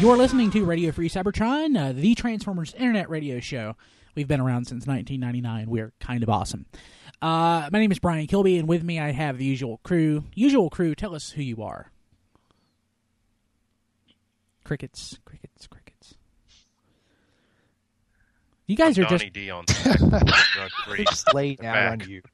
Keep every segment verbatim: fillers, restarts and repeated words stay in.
You're listening to Radio Free Cybertron, uh, the Transformers Internet radio show. We've been around since nineteen ninety-nine. We're kind of awesome. Uh, my name is Brian Kilby, and with me I have the usual crew. Usual crew, tell us who you are. Crickets, crickets, crickets. You guys I'm are Donnie just... D on the three. It's late now on you.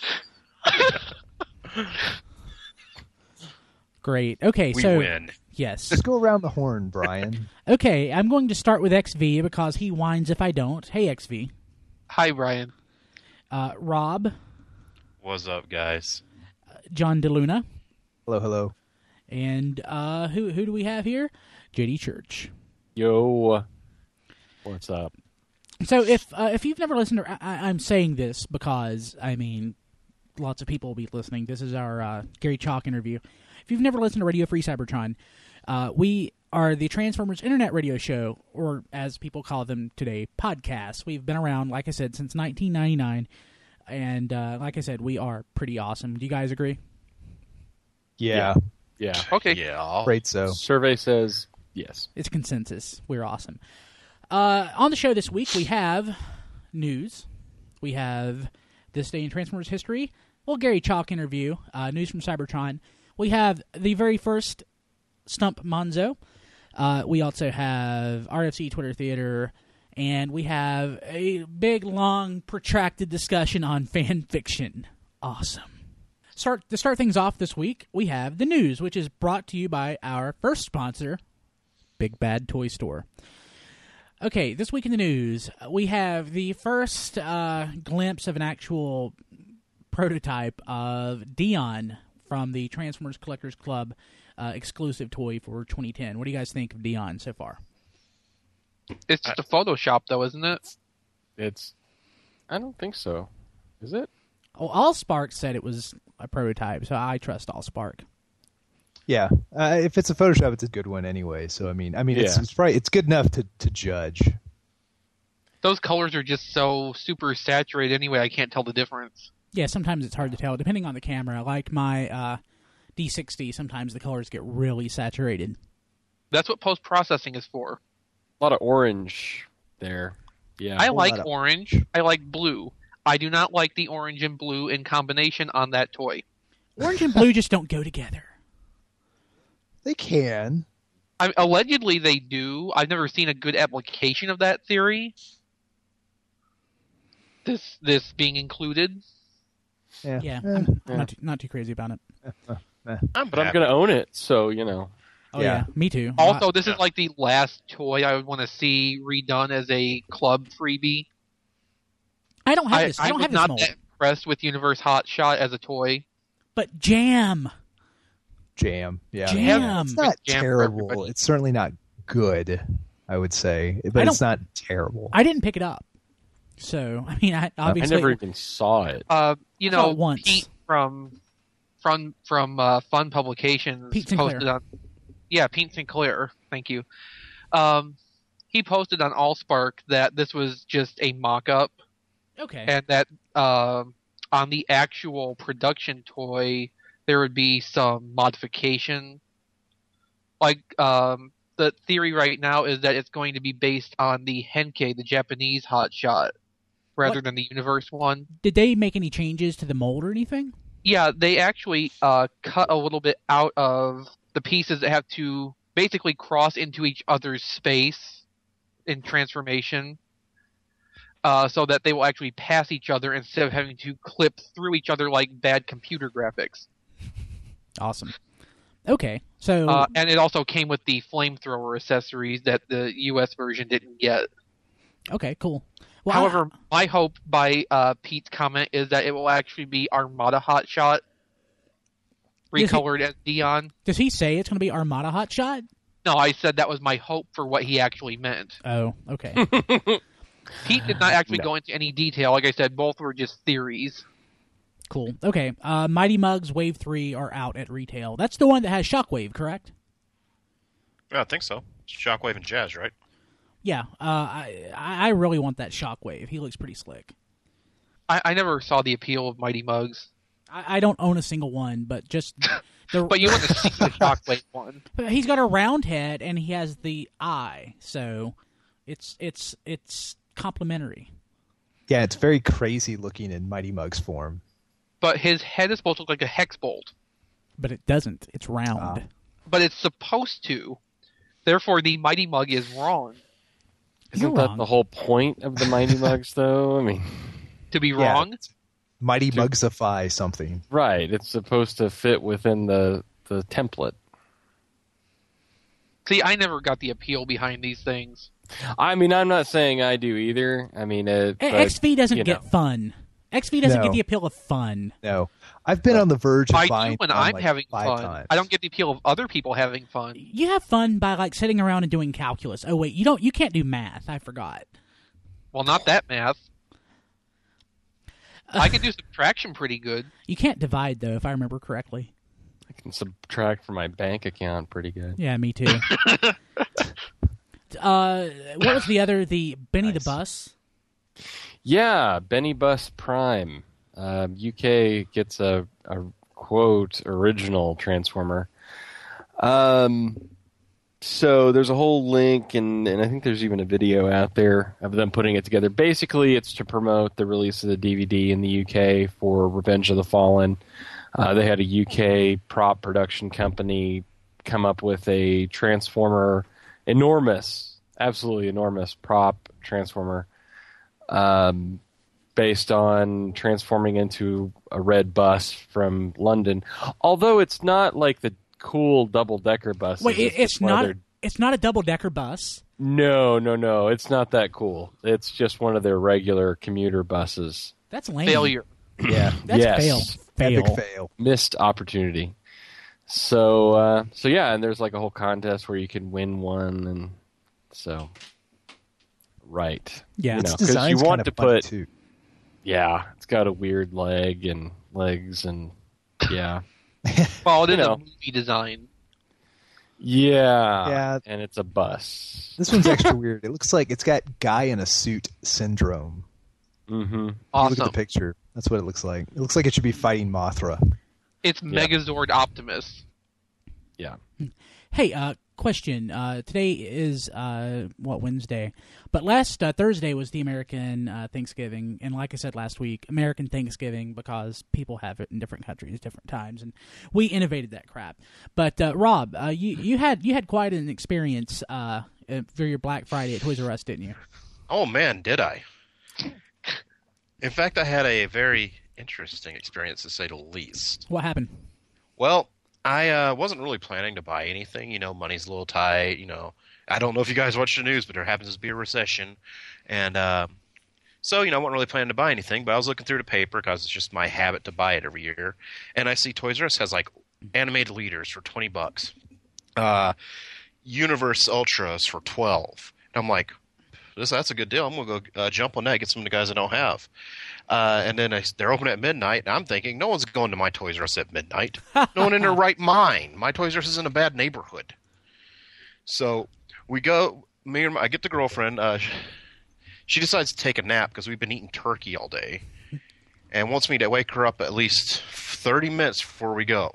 Great. Okay, We so... win. Yes. Just go around the horn, Brian. Okay, I'm going to start with X V because he whines if I don't. Hey, X V. Hi, Brian. Uh, Rob. What's up, guys? Uh, John DeLuna. Hello, hello. And uh, who who do we have here? J D Church. Yo. What's up? So if uh, if you've never listened to... I, I'm saying this because, I mean, lots of people will be listening. This is our uh, Gary Chalk interview. If you've never listened to Radio Free Cybertron, uh, we are the Transformers Internet radio show, or as people call them today, podcasts. We've been around, like I said, since nineteen ninety-nine, and uh, like I said, we are pretty awesome. Do you guys agree? Yeah. Yeah. Okay. Yeah. Great, so. Survey says yes. It's consensus. We're awesome. Uh, on the show this week, we have news. We have This Day in Transformers History. Well, Gary Chalk interview. Uh, news from Cybertron. We have the very first Stump Monzo. Uh, we also have R F C Twitter Theater. And we have a big, long, protracted discussion on fan fiction. Awesome. Start To start things off this week, we have the news, which is brought to you by our first sponsor, Big Bad Toy Store. Okay, this week in the news, we have the first uh, glimpse of an actual prototype of Dion from the Transformers Collectors Club uh, exclusive toy for twenty ten. What do you guys think of Dion so far? It's just a Photoshop, though, isn't it? It's. I don't think so. Is it? Oh, Allspark said it was a prototype, so I trust Allspark. Yeah. Uh, if it's a Photoshop, it's a good one anyway. So, I mean, I mean, it's, Yeah. it's right. It's good enough to, to judge. Those colors are just so super saturated anyway, I can't tell the difference. Yeah, sometimes it's hard to tell, depending on the camera. Like my uh, D sixty, sometimes the colors get really saturated. That's what post-processing is for. A lot of orange there. Yeah. I whole like lot of- orange. I like blue. I do not like the orange and blue in combination on that toy. Orange and blue just don't go together. They can. I, allegedly, they do. I've never seen a good application of that theory. This this being included. Yeah. Yeah, Eh, I'm, I'm yeah. not, too, not too crazy about it. I'm But I'm happy. going to own it, so, you know. Oh, yeah, Yeah. me too. Also, this Yeah. is like the last toy I would want to see redone as a club freebie. I don't have I, this. I I don't was have this not mold. that impressed with Universe Hot Shot as a toy. But Jam. Jam. Yeah. Jam. It's not Jam for terrible. everybody. It's certainly not good, I would say. I But it's don't- not terrible. I didn't pick it up. So, I mean, I I obviously... never even saw it. Uh, you I saw know, it once. Pete from from from uh, Fun Publications Pete Sinclair. posted on. Yeah, Pete Sinclair. Thank you. Um, he posted on Allspark that this was just a mock-up, Okay. and that um on the actual production toy there would be some modification. Like um, the theory right now is that it's going to be based on the Henkei, the Japanese Hot Shot, rather What? than the Universe one. Did they make any changes to the mold or anything? Yeah, they actually uh, cut a little bit out of the pieces that have to basically cross into each other's space in transformation, uh, so that they will actually pass each other instead of having to clip through each other like bad computer graphics. Awesome. Okay, so... Uh, and it also came with the flamethrower accessories that the U S version didn't get. okay, cool. Well, However, my hope by uh, Pete's comment is that it will actually be Armada Hotshot, Is it- recolored as Dion. does he say it's going to be Armada Hotshot? No, I said that was my hope for what he actually meant. Oh, okay. Pete did not actually No. go into any detail. Like I said, both were just theories. Cool. Okay, uh, Mighty Mugs Wave three are out at retail. That's the one that has Shockwave, correct? Yeah, I think so. Shockwave and Jazz, right? Yeah, uh, I I really want that Shockwave. He looks pretty slick. I, I never saw the appeal of Mighty Mugs. I, I don't own a single one, but just The, But you want to see the Shockwave one. he's got a round head and he has the eye, so it's it's it's complementary. Yeah, it's very crazy looking in Mighty Mug's form. But his head is supposed to look like a hex bolt. But it doesn't. It's round. Ah. But it's supposed to. Therefore, the Mighty Mug is wrong. Isn't You're that wrong. the whole point of the Mighty Mugs, though? I mean, To be Yeah. wrong? Mighty Mugsify something. right. It's supposed to fit within the, the template. See, I never got the appeal behind these things. I mean, I'm not saying I do either. I mean, it, A- but, X V doesn't you get know. fun. X V doesn't No. get the appeal of fun. No, I've been on the verge of I buying do when one, I'm like, having five fun. times. I don't get the appeal of other people having fun. You have fun by like sitting around and doing calculus. Oh wait, you don't. You can't do math. I forgot. Well, not that math. I can do subtraction pretty good. You can't divide though, if I remember correctly. I can subtract from my bank account pretty good. Yeah, me too. uh, what was the other? The Benny Nice. the Bus. Yeah, Benny Bus Prime. Uh, U K gets a, a quote original Transformer. Um, so there's a whole link, and, and I think there's even a video out there of them putting it together. Basically, it's to promote the release of the D V D in the U K for Revenge of the Fallen. Uh, they had a U K prop production company come up with a Transformer, enormous, absolutely enormous prop Transformer, um, based on transforming into a red bus from London. Although it's not like the cool double-decker buses. Wait, it, it's just one of not. their- It's not a double decker bus. No, no, no. It's not that cool. It's just one of their regular commuter buses. That's lame. Failure. Yeah. That's yes. fail. Fail. Epic fail. Missed opportunity. So, uh, so yeah, and there's like a whole contest where you can win one, and so, right. Yeah. You Its know, 'cause design's you want kind to of funny put, too. yeah, it's got a weird leg and legs, and yeah, Well, it You is know. a movie design. yeah, Yeah. and it's a bus. This one's extra weird. It looks like it's got guy in a suit syndrome. Mm-hmm. Look at Awesome. the picture. That's what it looks like. It looks like it should be fighting Mothra. It's Yeah. Megazord Optimus. Yeah. Hey, uh, question. Uh, today is uh, what Wednesday, but last uh, Thursday was the American uh, Thanksgiving, and like I said last week, American Thanksgiving because people have it in different countries, different times, and we innovated that crap. But uh, Rob, uh, you you had you had quite an experience uh, uh, for your Black Friday at Toys R Us, didn't you? Oh man, did I? In fact, I had a very interesting experience to say the least. What happened? Well, I uh, wasn't really planning to buy anything. You know, money's a little tight. You know, I don't know if you guys watch the news, but there happens to be a recession. And uh, so, you know, I wasn't really planning to buy anything, but I was looking through the paper because it's just my habit to buy it every year. And I see Toys R Us has, like, animated leaders for twenty bucks. Uh, Universe Ultras for twelve. And I'm like, this that's a good deal. I'm going to go uh, jump on that, get some of the guys I don't have. Uh, and then I, they're open at midnight, and I'm thinking, no one's going to my Toys R Us at midnight. No one in their right mind. My Toys R Us is in a bad neighborhood. So we go, me and my, I get the girlfriend. Uh, she decides to take a nap because we've been eating turkey all day and wants me to wake her up at least thirty minutes before we go.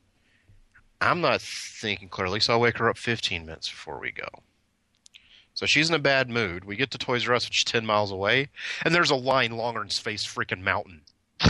I'm not thinking clearly, so I wake her up fifteen minutes before we go. So she's in a bad mood. We get to Toys R Us, which is ten miles away, and there's a line longer than Space freaking Mountain.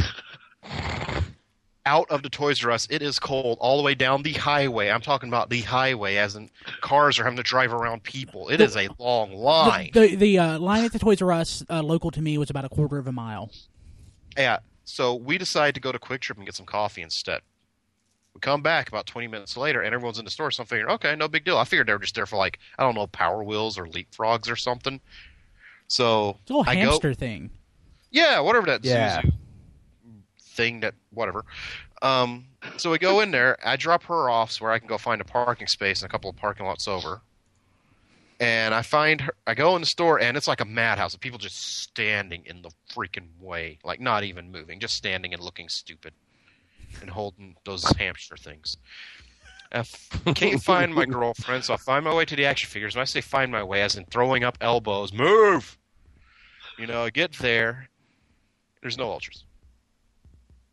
Out of the Toys R Us, it is cold all the way down the highway. I'm talking about the highway, as in cars are having to drive around people. It is a long line. The the, the uh, line at the Toys R Us uh, local to me was about a quarter of a mile. Yeah, so we decide to go to Quick Trip and get some coffee instead. We come back about twenty minutes later, and everyone's in the store, so I'm figuring, okay, no big deal. I figured they were just there for, like, I don't know, Power Wheels or Leapfrogs or something. So It's a little I hamster go, thing. yeah, whatever that Yeah. Zuzu thing, that whatever. Um, so we go in there. I drop her off so where I can go find a parking space and a couple of parking lots over. And I find her. I go in the store, and it's like a madhouse of people just standing in the freaking way, like not even moving, just standing and looking stupid and holding those hamster things. I f- can't find my girlfriend, so I find my way to the action figures. When I say find my way, as in throwing up elbows, move! You know, I get there. There's no Ultras.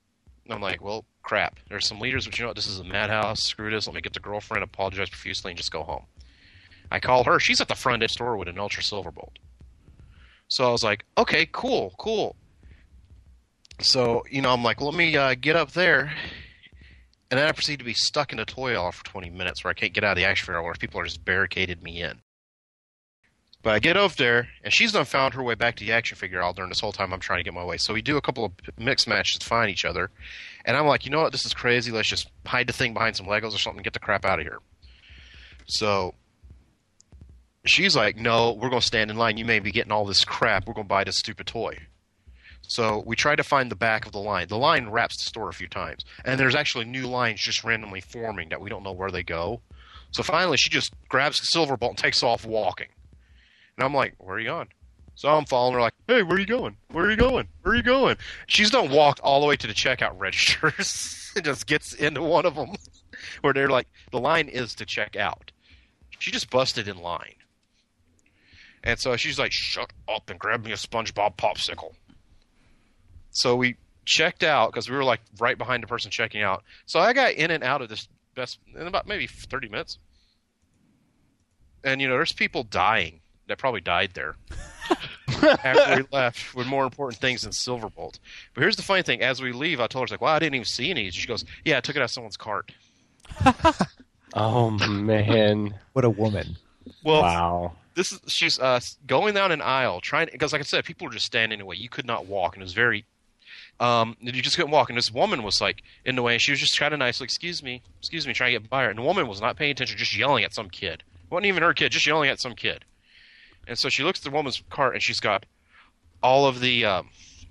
And I'm like, well, crap. There's some leaders, but you know what? This is a madhouse. Screw this. Let me get the girlfriend, apologize profusely, and just go home. I call her. She's at the front of the store with an Ultra Silverbolt. So I was like, okay, cool, cool. So, you know, I'm like, let me uh, get up there. And then I proceed to be stuck in a toy aisle for twenty minutes where I can't get out of the action figure where people are just barricaded me in. But I get over there, and she's done found her way back to the action figure aisle during this whole time I'm trying to get my way. So we do a couple of mixed matches to find each other. And I'm like, you know what, this is crazy. Let's just hide the thing behind some Legos or something and get the crap out of here. So she's like, no, we're going to stand in line. You may be getting all this crap. We're going to buy this stupid toy. So we try to find the back of the line. The line wraps the store a few times. And there's actually new lines just randomly forming that we don't know where they go. So finally she just grabs the Silverbolt and takes off walking. And I'm like, where are you going? So I'm following her like, hey, where are you going? Where are you going? Where are you going? She's done walked all the way to the checkout registers and just gets into one of them where they're like, the line is to check out. She just busted in line. And so she's like, shut up and grab me a SpongeBob popsicle. So we checked out because we were like right behind the person checking out. So I got in and out of this best in about maybe thirty minutes. And, you know, there's people dying that probably died there after we left with more important things than Silverbolt. But here's the funny thing. As we leave, I told her, I was like, wow, I didn't even see any. She goes, yeah, I took it out of someone's cart. Oh, man. What a woman. Well, Wow. this is she's uh, going down an aisle trying because, like I said, people were just standing in the way. You could not walk, and it was very. Um, you just couldn't walk, and this woman was like in the way, and she was just kind of nice, like, "Excuse me, excuse me," trying to get by her, and the woman was not paying attention, just yelling at some kid. It wasn't even her kid, just yelling at some kid. And so she looks at the woman's cart, and she's got all of the um,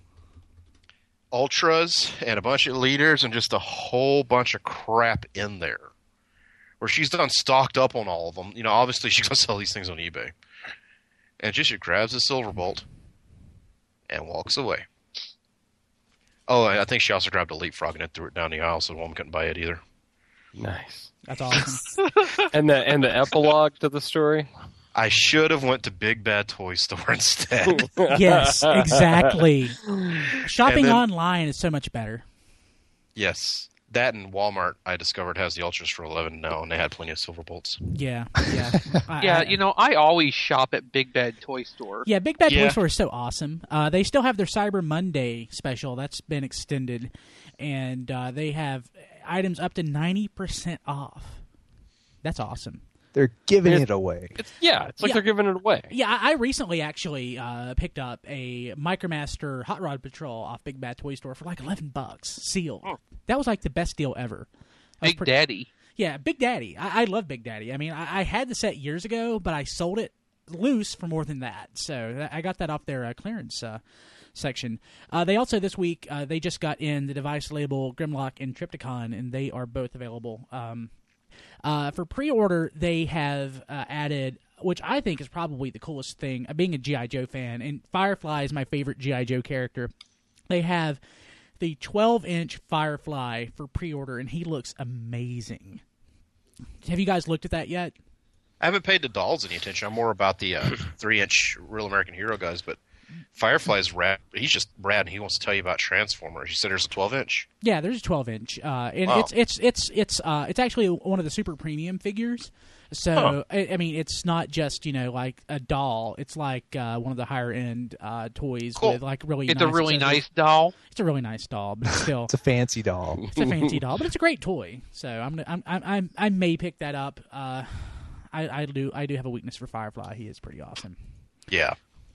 ultras and a bunch of leaders, and just a whole bunch of crap in there. Where she's done stocked up on all of them. You know, obviously she's going to sell these things on eBay. And just she grabs the Silverbolt and walks away. Oh, and I think she also grabbed a Leapfrog and then threw it down the aisle so the woman couldn't buy it either. Nice. That's awesome. And the and the epilogue to the story? I should have went to Big Bad Toy Store instead. Yes, exactly. Shopping And then- online is so much better. Yes. That and Walmart, I discovered, has the Ultras for eleven now, and they had plenty of Silverbolts. Yeah, yeah. I- Yeah, I- you know, I always shop at Big Bad Toy Store. Yeah, Big Bad Toy Yeah. Store is so awesome. Uh, they still have their Cyber Monday special. That's been extended. And uh, they have items up to ninety percent off. That's awesome. They're giving It- it away. It's, yeah, it's like Yeah. they're giving it away. Yeah, I I recently actually uh, picked up a Micromaster Hot Rod Patrol off Big Bad Toy Store for like eleven bucks, sealed. Oh. That was like the best deal ever. I was Big pretty- Daddy. Yeah, Big Daddy. I, I love Big Daddy. I mean, I, I had the set years ago, but I sold it loose for more than that. So that, I got that off their uh, clearance uh, section. Uh, they also, this week, uh, they just got in the device label Grimlock and Trypticon, and they are both available. Um, uh, for pre-order, they have uh, added, which I think is probably the coolest thing, uh, being a G I. Joe fan, and Firefly is my favorite G I. Joe character. They have the twelve-inch Firefly for pre-order, and he looks amazing. Have you guys looked at that yet? I haven't paid the dolls any attention. I'm more about the uh, three-inch Real American Hero guys, but Firefly's rad. He's just rad, and he wants to tell you about Transformers. You said there's a twelve-inch. Yeah, there's a twelve-inch, uh, and Wow. it's it's it's it's uh, it's actually one of the super premium figures. So Huh. I, I mean, it's not just you know like a doll. It's like uh, one of the higher end uh, toys Cool. with like really. It's nice a really accessories. nice doll. It's a really nice doll, but still, It's a fancy doll. it's a fancy doll. But it's a great toy. So I'm gonna, I'm, I'm, I'm I may pick that up. Uh, I, I do I do have a weakness for Firefly. He is pretty awesome. Yeah.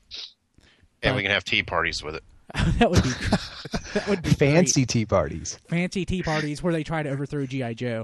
And But- we can have tea parties with it. that would be that would be Fancy tea parties. great. fancy tea parties where they try to overthrow G I. Joe.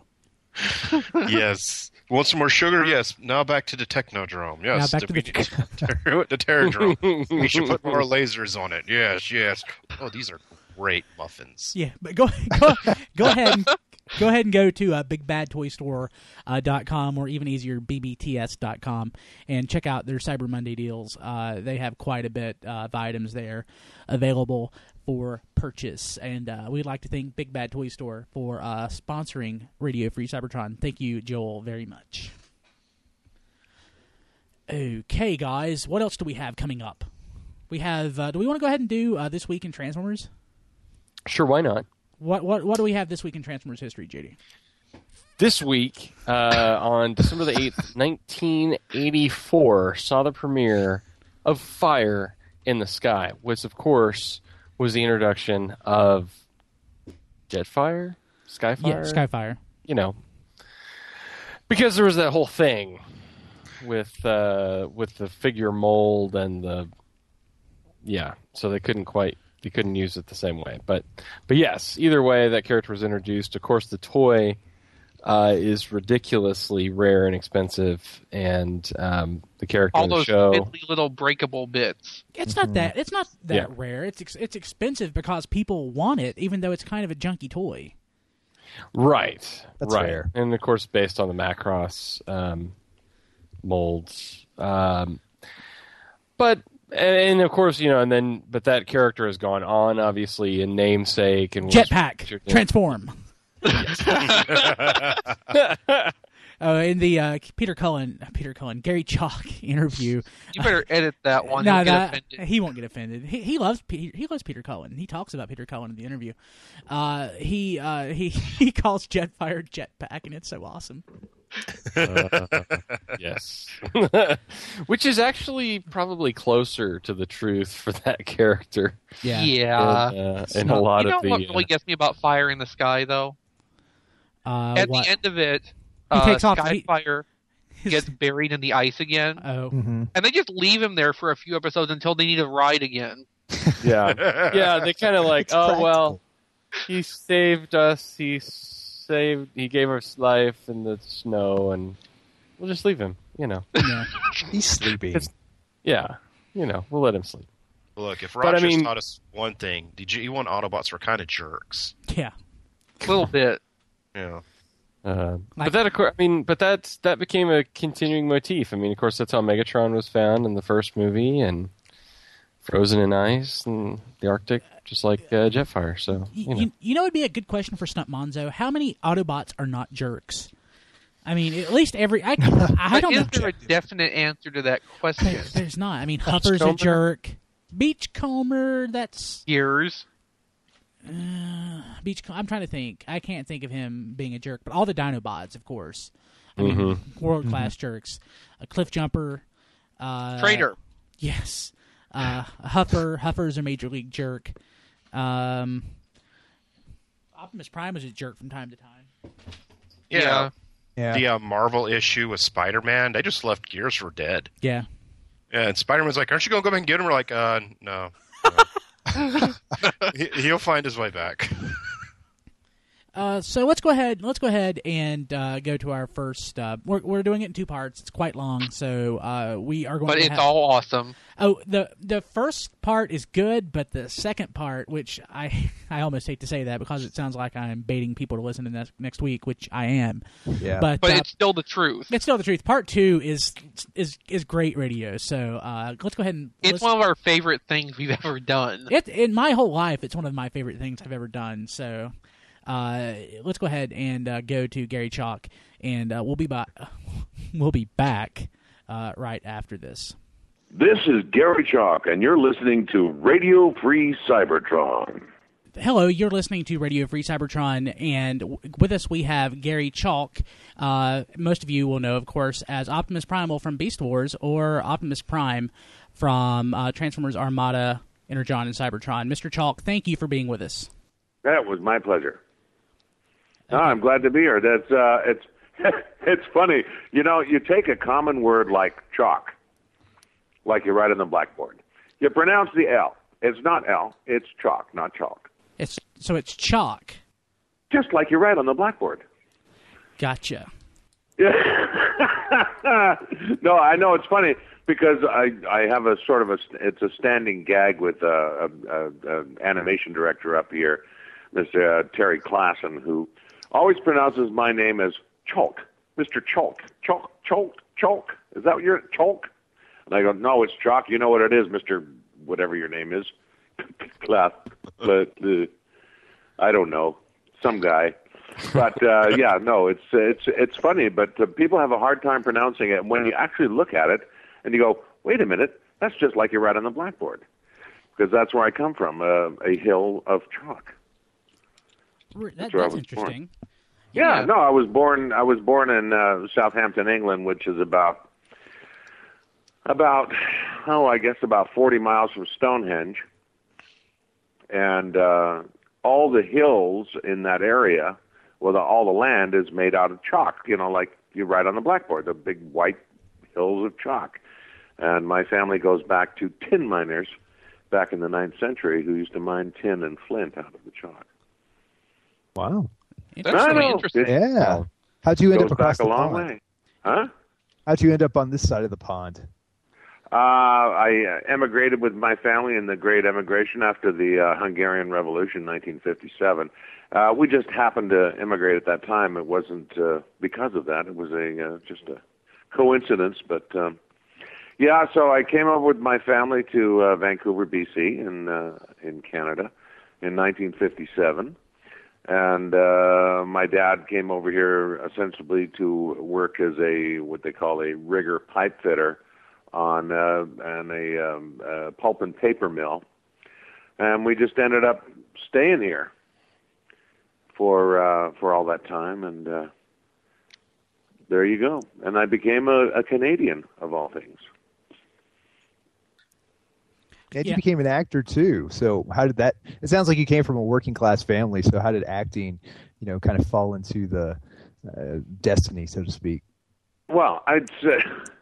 Yes. Want some more sugar? Yes. Now back to the Technodrome. Yes. Now back to the- the, the Terradrome. We should put more lasers on it. Yes, yes. Oh, these are great muffins. Yeah, but go go go ahead and go ahead and go to uh, big bad toy store dot com or even easier b b t s dot com and check out their Cyber Monday deals. Uh, they have quite a bit uh, of items there available for purchase, and uh, we'd like to thank Big Bad Toy Store for uh, sponsoring Radio Free Cybertron. Thank you, Joel, very much. Okay, guys, what else do we have coming up? We have. Uh, do we want to go ahead and do uh, This Week in Transformers? Sure, why not? What what what do we have this week in Transformers history, J D? This week, uh, on December the eighth, nineteen eighty-four, saw the premiere of Fire in the Sky, which, of course, was the introduction of Jetfire? Skyfire? Yeah, Skyfire. You know. Because there was that whole thing with uh, with the figure mold and the... Yeah, so they couldn't quite... They couldn't use it the same way. But, but yes, either way, that character was introduced. Of course, the toy... Uh, is ridiculously rare and expensive, and um, the character All in the those show. fiddly little breakable bits. It's not that. It's not that Yeah. rare. It's ex- it's expensive because people want it, even though it's kind of a junky toy. Right. That's right. fair. And of course, based on the Macross um, molds. Um, but and of course, you know, and then but that character has gone on, obviously, in namesake and was- Jetpack, transform. Oh, in the uh, Peter Cullen, Peter Cullen, Gary Chalk interview. You better edit that one. No, You'll get that, offended. he won't get offended. He, he loves Pe- he loves Peter Cullen. He talks about Peter Cullen in the interview. Uh, he uh, he he calls Jetfire Jetpack, and it's so awesome. uh, yes. Which is actually probably closer to the truth for that character. Yeah, Yeah. And, uh, and a lot You know of the. what really gets me about Fire in the Sky, though? Uh, At what? the end of it, He uh, takes off- he- Skyfire gets buried in the ice again, Oh, Mm-hmm. and they just leave him there for a few episodes until they need a ride again. Yeah, yeah. They kind of like, It's oh practical. well, he saved us. He saved. He gave us life in the snow, and we'll just leave him. You know. yeah. He's sleeping. It's- Yeah. You know, we'll let him sleep. Look, if But, I Rogers mean- taught us one thing, the G one Autobots were kind of jerks. yeah. A little bit. Yeah. Uh, Like- but that, of course, I mean, but that's that became a continuing motif. I mean, of course, that's how Megatron was found in the first movie, and frozen in ice and the Arctic, just like uh, Jetfire. So You, you know, you, you know, it'd be a good question for Stunt Monzo. How many Autobots are not jerks? I mean, at least every. I, I But don't is know. there a definite answer to that question? There- There's not. I mean, Huffer's a Beachcomber? jerk. Beachcomber, that's Years. Beach. I'm trying to think. I can't think of him being a jerk, but all the Dinobots, of course. I mean, world class jerks. A Cliff Jumper. Uh, Traitor. Yes. Uh, Huffer. Huffer's a major league jerk. Um, Optimus Prime was a jerk from time to time. Yeah. Yeah. Yeah. The uh, Marvel issue with Spider-Man, they just left Gears for dead. Yeah. Yeah, and Spider-Man's like, aren't you going to go back and get him? We're like, uh, no. no. he, he'll find his way back. Uh, so let's go ahead. Let's go ahead and uh, go to our first. Uh, we're we're doing it in two parts. It's quite long, so uh, we are going. But to it's have, all awesome. Oh, the the first part is good, but the second part, which I I almost hate to say that because it sounds like I'm baiting people to listen to next, next week, which I am. Yeah. But, But uh, it's still the truth. it's still the truth. Part two is is is great radio. So uh, let's go ahead and. It's let's- one of our favorite things we've ever done. It, in my whole life, it's one of my favorite things I've ever done. So uh, let's go ahead and uh, go to Gary Chalk, and uh, we'll be back. We'll be back uh, right after this. This is Gary Chalk, and you're listening to Radio Free Cybertron. Hello, you're listening to Radio Free Cybertron, and w- with us we have Gary Chalk. Uh, most of you will know, of course, as Optimus Primal from Beast Wars, or Optimus Prime from uh, Transformers Armada, Energon, and Cybertron. Mister Chalk, thank you for being with us. That was my pleasure. No, I'm glad to be here. That's uh, it's it's funny. You know, you take a common word like chalk, like you write on the blackboard. You pronounce the L. It's not L. It's chalk, not chalk. It's so it's Chalk. Just like you write on the blackboard. Gotcha. Yeah. No, I know it's funny because I I have a sort of a it's a standing gag with uh, a, a, a animation director up here, Mister Uh, Terry Klassen, who always pronounces my name as Chalk, Mister Chalk, Chalk, Chalk, Chalk. Is that what you're Chalk? And I go, no, it's Chalk. You know what it is, Mister Whatever your name is, Klass. I don't know, some guy. But uh, yeah, no, it's it's it's funny, but uh, people have a hard time pronouncing it. And when you actually look at it, and you go, wait a minute, that's just like you write on the blackboard, because that's where I come from, uh, a hill of chalk. That, That's where I that's was interesting. Yeah, Yeah. no, I was born. I was born in uh, Southampton, England, which is about about oh, I guess about forty miles from Stonehenge, and uh, all the hills in that area, well, the, all the land is made out of chalk. You know, like you write on the blackboard, the big white hills of chalk. And my family goes back to tin miners back in the ninth century who used to mine tin and flint out of the chalk. Wow. That's I really know. interesting. Yeah. How'd you end Goes up across back a the long pond? way. Huh? How'd you end up on this side of the pond? Uh, I uh, emigrated with my family in the Great Emigration after the uh, Hungarian Revolution, nineteen fifty-seven. Uh, we just happened to immigrate at that time. It wasn't uh, because of that. It was a uh, just a coincidence. But um, yeah, so I came over with my family to uh, Vancouver, B C, in uh, in Canada, in nineteen fifty-seven. And uh, my dad came over here ostensibly to work as a what they call a rigger pipe fitter on uh, on a um, uh, pulp and paper mill, and we just ended up staying here for uh, for all that time, and uh, there you go. And I became a, a Canadian of all things. And Yeah. you became an actor too. So how did that? It sounds like you came from a working class family. So how did acting, you know, kind of fall into the uh, destiny, so to speak? Well, I'd say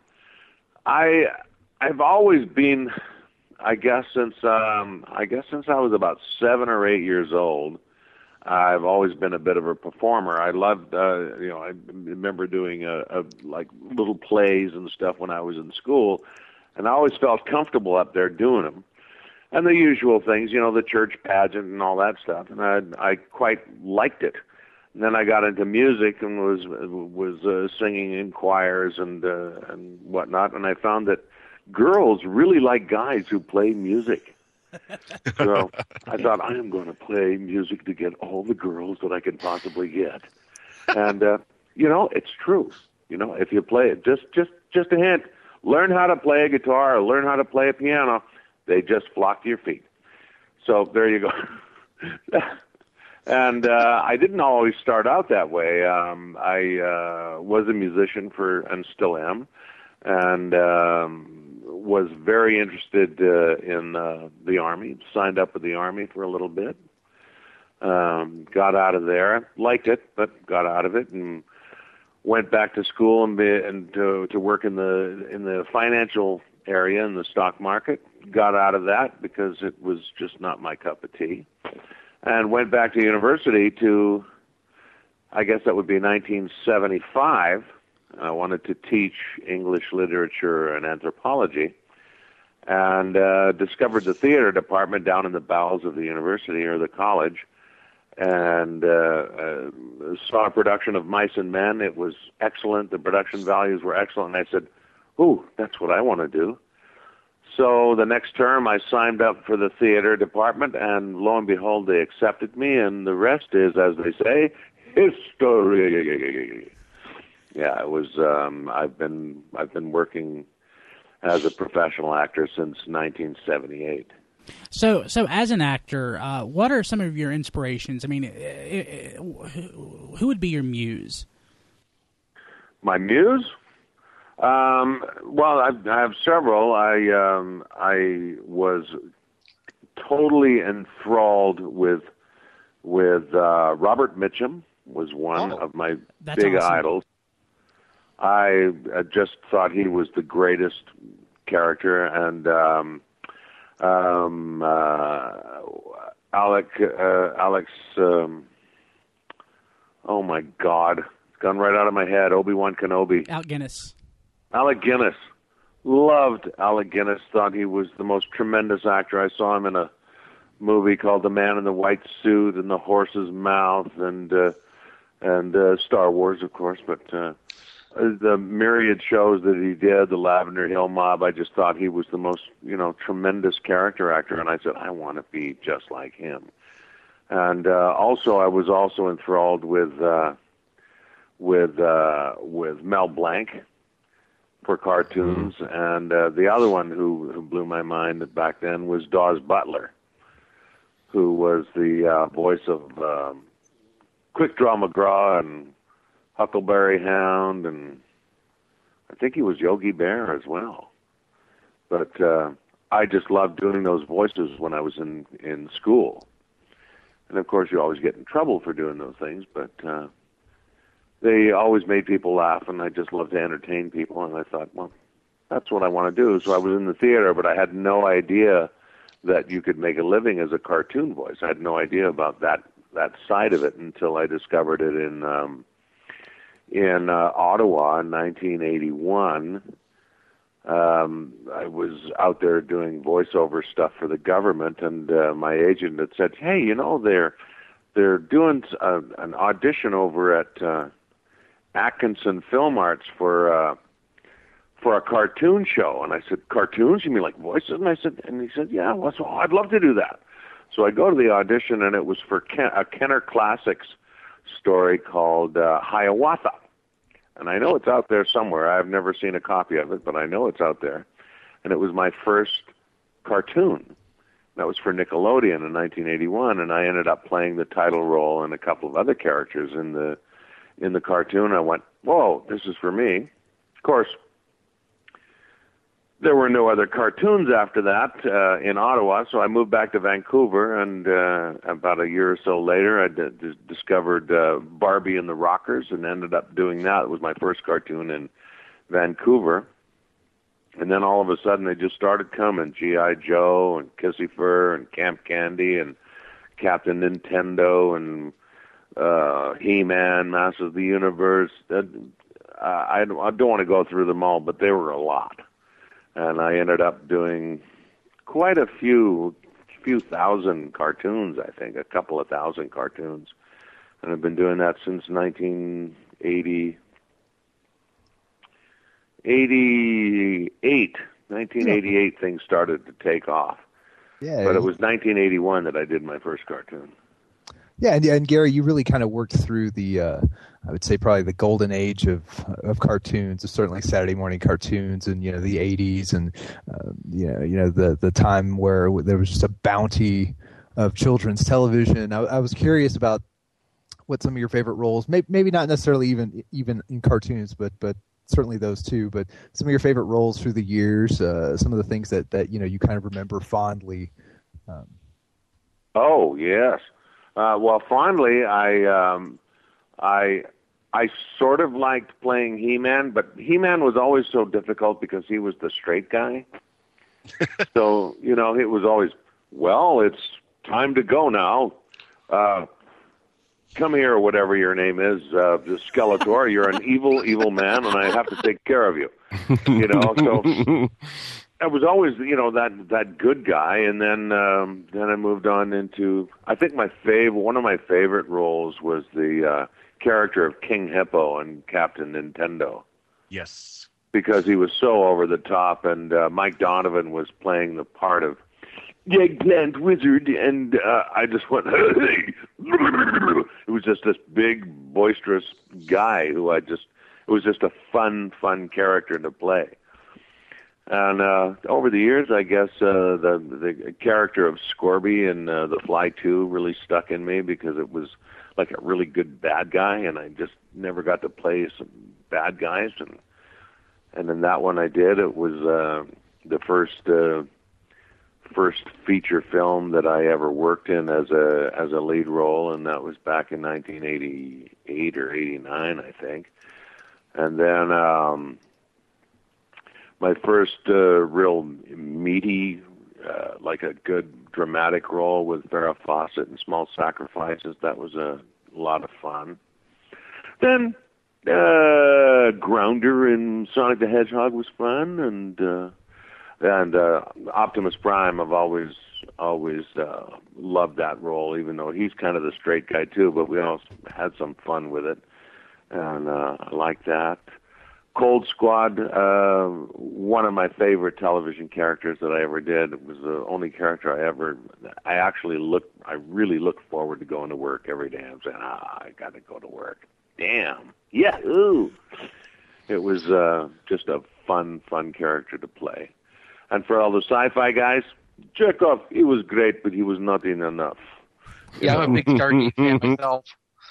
I I've always been, I guess since um, I guess since I was about seven or eight years old, I've always been a bit of a performer. I loved, uh, you know, I remember doing a, a like little plays and stuff when I was in school, and I always felt comfortable up there doing them. And the usual things, you know, the church pageant and all that stuff, and I I quite liked it. And then I got into music and was was uh, singing in choirs and uh, and whatnot, and I found that girls really like guys who play music. So I thought, I am going to play music to get all the girls that I can possibly get. And uh, you know, it's true. You know, if you play it, just just just a hint: learn how to play a guitar or learn how to play a piano. They just flock to your feet. So there you go. And uh, I didn't always start out that way. Um, I uh, was a musician for, and still am, and um, was very interested uh, in uh, the Army. Signed up with the Army for a little bit. Um, got out of there. Liked it, but got out of it, and went back to school and, be, and to, to work in the in the financial area in the stock market. Got out of that because it was just not my cup of tea. And went back to university to, I guess that would be nineteen seventy-five. I wanted to teach English literature and anthropology, and uh, discovered the theater department down in the bowels of the university or the college, and uh, uh, saw a production of Mice and Men. It was excellent. The production values were excellent. And I said, ooh, that's what I want to do. So the next term, I signed up for the theater department, and lo and behold, they accepted me, and the rest is, as they say, history. Yeah, it was. Um, I've been I've been working as a professional actor since nineteen seventy-eight. So, so as an actor, uh, what are some of your inspirations? I mean, uh, uh, who would be your muse? My muse? Um, well, I, I have several. I um, I was totally enthralled with with uh, Robert Mitchum was one Oh, of my that's big awesome. idols. I uh, just thought he was the greatest character, and um, um, uh, Alec uh, Alex. Um, oh my God, it's gone right out of my head. Obi-Wan Kenobi. Alec Guinness. Alec Guinness. Loved Alec Guinness. Thought he was the most tremendous actor. I saw him in a movie called The Man in the White Suit and The Horse's Mouth, and uh, and uh, Star Wars, of course. But uh, the myriad shows that he did, the Lavender Hill Mob, I just thought he was the most, you know, tremendous character actor. And I said, I want to be just like him. And uh, also, I was also enthralled with uh, with uh, with Mel Blanc for cartoons, and uh, the other one who, who blew my mind back then was Dawes Butler, who was the uh, voice of um, Quick Draw McGraw and Huckleberry Hound, and I think he was Yogi Bear as well. But uh, I just loved doing those voices when I was in, in school. And, of course, you always get in trouble for doing those things, but uh, they always made people laugh, and I just loved to entertain people. And I thought, well, that's what I want to do. So I was in the theater, but I had no idea that you could make a living as a cartoon voice. I had no idea about that that side of it until I discovered it in um, in uh, Ottawa in nineteen eighty-one. Um, I was out there doing voiceover stuff for the government, and uh, my agent had said, "Hey, you know, they're they're doing a, an audition over at uh, Atkinson Film Arts for uh, for a cartoon show." And I said, "Cartoons? You mean like voices?" And I said, and he said, "Yeah, well, so I'd love to do that." So I go to the audition, and it was for Ken, a Kenner Classics story called uh, Hiawatha. And I know it's out there somewhere. I've never seen a copy of it, but I know it's out there. And it was my first cartoon. That was for Nickelodeon in nineteen eighty-one, and I ended up playing the title role and a couple of other characters in the in the cartoon. I went, whoa, this is for me. Of course, there were no other cartoons after that uh, in Ottawa, so I moved back to Vancouver, and uh, about a year or so later, I d- d- discovered uh, Barbie and the Rockers and ended up doing that. It was my first cartoon in Vancouver. And then all of a sudden, they just started coming. G I. Joe and Kissy Fur and Camp Candy and Captain Nintendo and uh, He-Man, Masters of the Universe. Uh, I, I don't want to go through them all, but there were a lot. And I ended up doing quite a few, few thousand cartoons, I think, a couple of thousand cartoons. And I've been doing that since nineteen eighty, eighty-eight. nineteen eighty-eight things started to take off. Yeah. But it was nineteen eighty-one that I did my first cartoon. Yeah, and, and Gary, you really kind of worked through the, uh, I would say probably the golden age of of cartoons, certainly Saturday morning cartoons, and you know the eighties, and uh, you know you know the the time where there was just a bounty of children's television. I, I was curious about what some of your favorite roles, maybe, maybe not necessarily even even in cartoons, but but certainly those two. But some of your favorite roles through the years, uh, some of the things that, that you know you kind of remember fondly. Um, oh yes. Uh, well, fondly, I, um, I, I sort of liked playing He-Man, but He-Man was always so difficult because he was the straight guy. So you know, it was always, well, it's time to go now. Uh, come here, whatever your name is, uh, the Skeletor. You're an evil, evil man, and I have to take care of you. You know, so. I was always, you know, that that good guy, and then um, then I moved on into. I think my fav, one of my favorite roles was the uh, character of King Hippo and Captain Nintendo. Yes, because he was so over the top, and uh, Mike Donovan was playing the part of Eggplant Wizard, and uh, I just went. Hey! It was just this big, boisterous guy who I just. It was just a fun, fun character to play. And uh, over the years, I guess uh, the the character of Scorby in uh, The Fly two really stuck in me because it was like a really good bad guy, and I just never got to play some bad guys. And and then that one I did. It was uh, the first uh, first feature film that I ever worked in as a as a lead role, and that was back in nineteen eighty-eight or eighty-nine, I think. And then. Um, My first uh, real meaty, uh, like a good dramatic role with Farrah Fawcett in Small Sacrifices. That was a lot of fun. Then uh, Grounder in Sonic the Hedgehog was fun, and uh, and uh, Optimus Prime. I've always always uh, loved that role, even though he's kind of the straight guy too. But we also had some fun with it, and uh, I like that. Cold Squad, uh, one of my favorite television characters that I ever did. It was the only character I ever, I actually looked, I really looked forward to going to work every day. I'm saying, ah, I got to go to work. Damn. Yahoo! It was uh, just a fun, fun character to play. And for all the sci-fi guys, Chekhov, he was great, but he was not in enough. Yeah, I'm a big Stargate fan myself.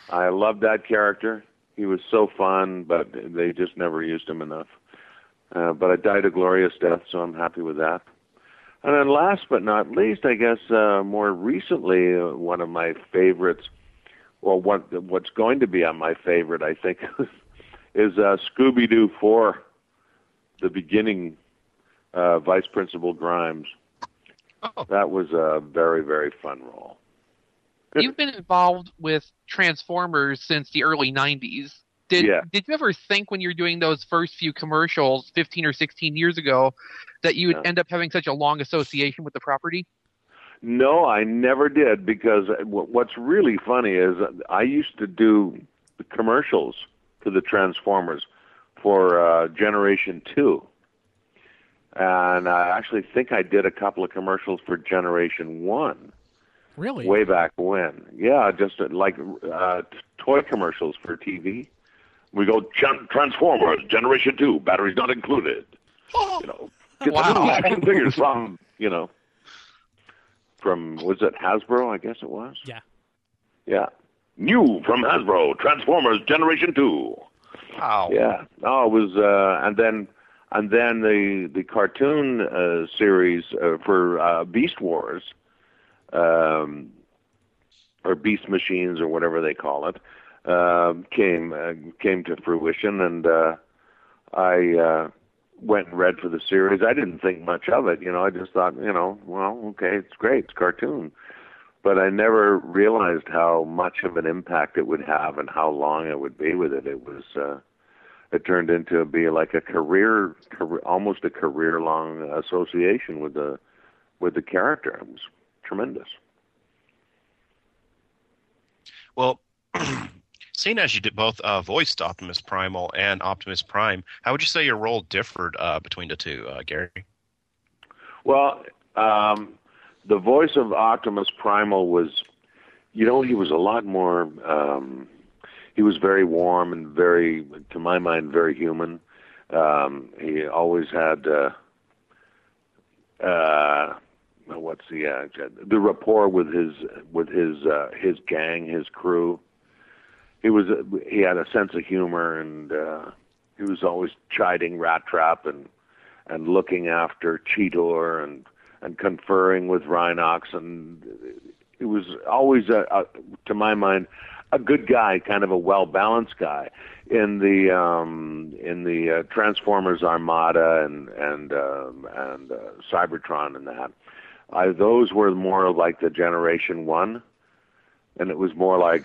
I loved that character. He was so fun, but they just never used him enough. Uh, but I died a glorious death, so I'm happy with that. And then last but not least, I guess uh, more recently, uh, one of my favorites, or what, what's going to be on my favorite, I think, is uh, Scooby-Doo four, the beginning, uh, Vice Principal Grimes. Oh. That was a very, very fun role. You've been involved with Transformers since the early nineties. Did Yeah. Did you ever think when you were doing those first few commercials fifteen or sixteen years ago that you would Yeah. end up having such a long association with the property? No, I never did, because w- what's really funny is I used to do the commercials for the Transformers for uh, Generation two. And I actually think I did a couple of commercials for Generation one. Really? Way back when. Yeah, just uh, like uh, t- toy commercials for T V. We go, Gen- Transformers, Generation two, batteries not included. You know, get Wow. the new action figures from, you know, from, was it Hasbro, I guess it was? Yeah. Yeah. New from Hasbro, Transformers, Generation two. Wow. Yeah. No, it was, uh, and then, and then the, the cartoon uh, series uh, for uh, Beast Wars, um, or Beast Machines, or whatever they call it, uh, came uh, came to fruition, and uh, I uh, went and read for the series. I didn't think much of it, you know. I just thought, you know, well, okay, it's great, it's cartoon, but I never realized how much of an impact it would have and how long it would be with it. It was uh, it turned into be like a career, career almost a career long association with the with the character. It was tremendous. Well, seeing as you did both uh, voiced Optimus Primal and Optimus Prime, how would you say your role differed uh, between the two, uh, Gary? Well, um, the voice of Optimus Primal was, you know, he was a lot more, um, he was very warm and very, to my mind, very human. Um, he always had, uh, uh, what's the, uh, the rapport with his, with his, uh, his gang, his crew. He was, he had a sense of humor, and, uh, he was always chiding Rat Trap and, and looking after Cheetor and, and conferring with Rhinox, and it was always, a, a, to my mind, a good guy, kind of a well-balanced guy. In the um, in the uh, Transformers Armada and and um, and uh, Cybertron and that, I, those were more like the Generation One, and it was more like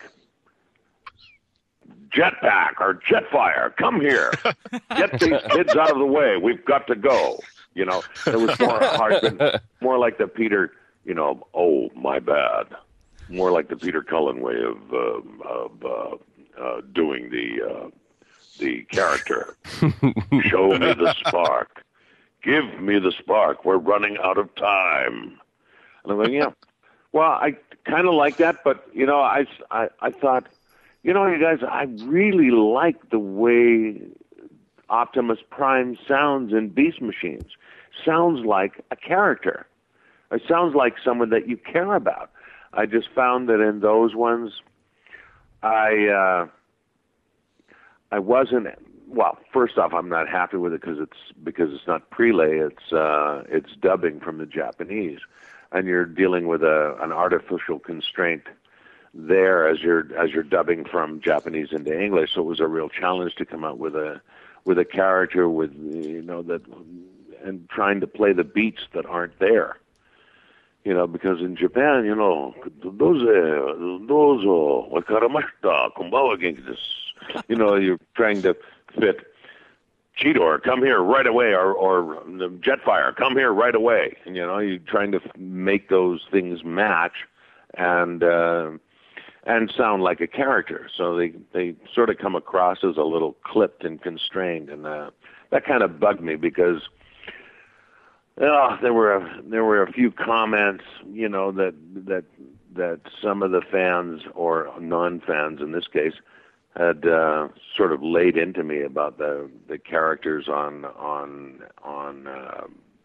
Jetpack or Jetfire, come here, get these kids out of the way. We've got to go. You know, it was more hard, more like the Peter. You know, oh my bad. More like the Peter Cullen way of uh, of uh, uh, doing the uh, the character. Show me the spark. Give me the spark. We're running out of time. And I'm like, yeah. Well, I kind of like that, but you know, I, I I thought, you know, you guys, I really like the way Optimus Prime sounds in Beast Machines. Sounds like a character. It sounds like someone that you care about. I just found that in those ones, I uh, I wasn't. Well, first off, I'm not happy with it because it's because it's not prelay. It's uh, it's dubbing from the Japanese, and you're dealing with a an artificial constraint there as you're as you're dubbing from Japanese into English. So it was a real challenge to come out with a with a character with you know that and trying to play the beats that aren't there. You know, because in Japan, you know, those, those, wakaramashita, kumbawa genki desu. You know, you're trying to fit Cheetor, come here right away, or, or Jetfire, come here right away. And, you know, you're trying to make those things match and uh, and sound like a character. So they, they sort of come across as a little clipped and constrained. And uh, that kind of bugged me because... Oh, there were a, there were a few comments, you know, that that that some of the fans or non-fans in this case had uh, sort of laid into me about the the characters on on on uh,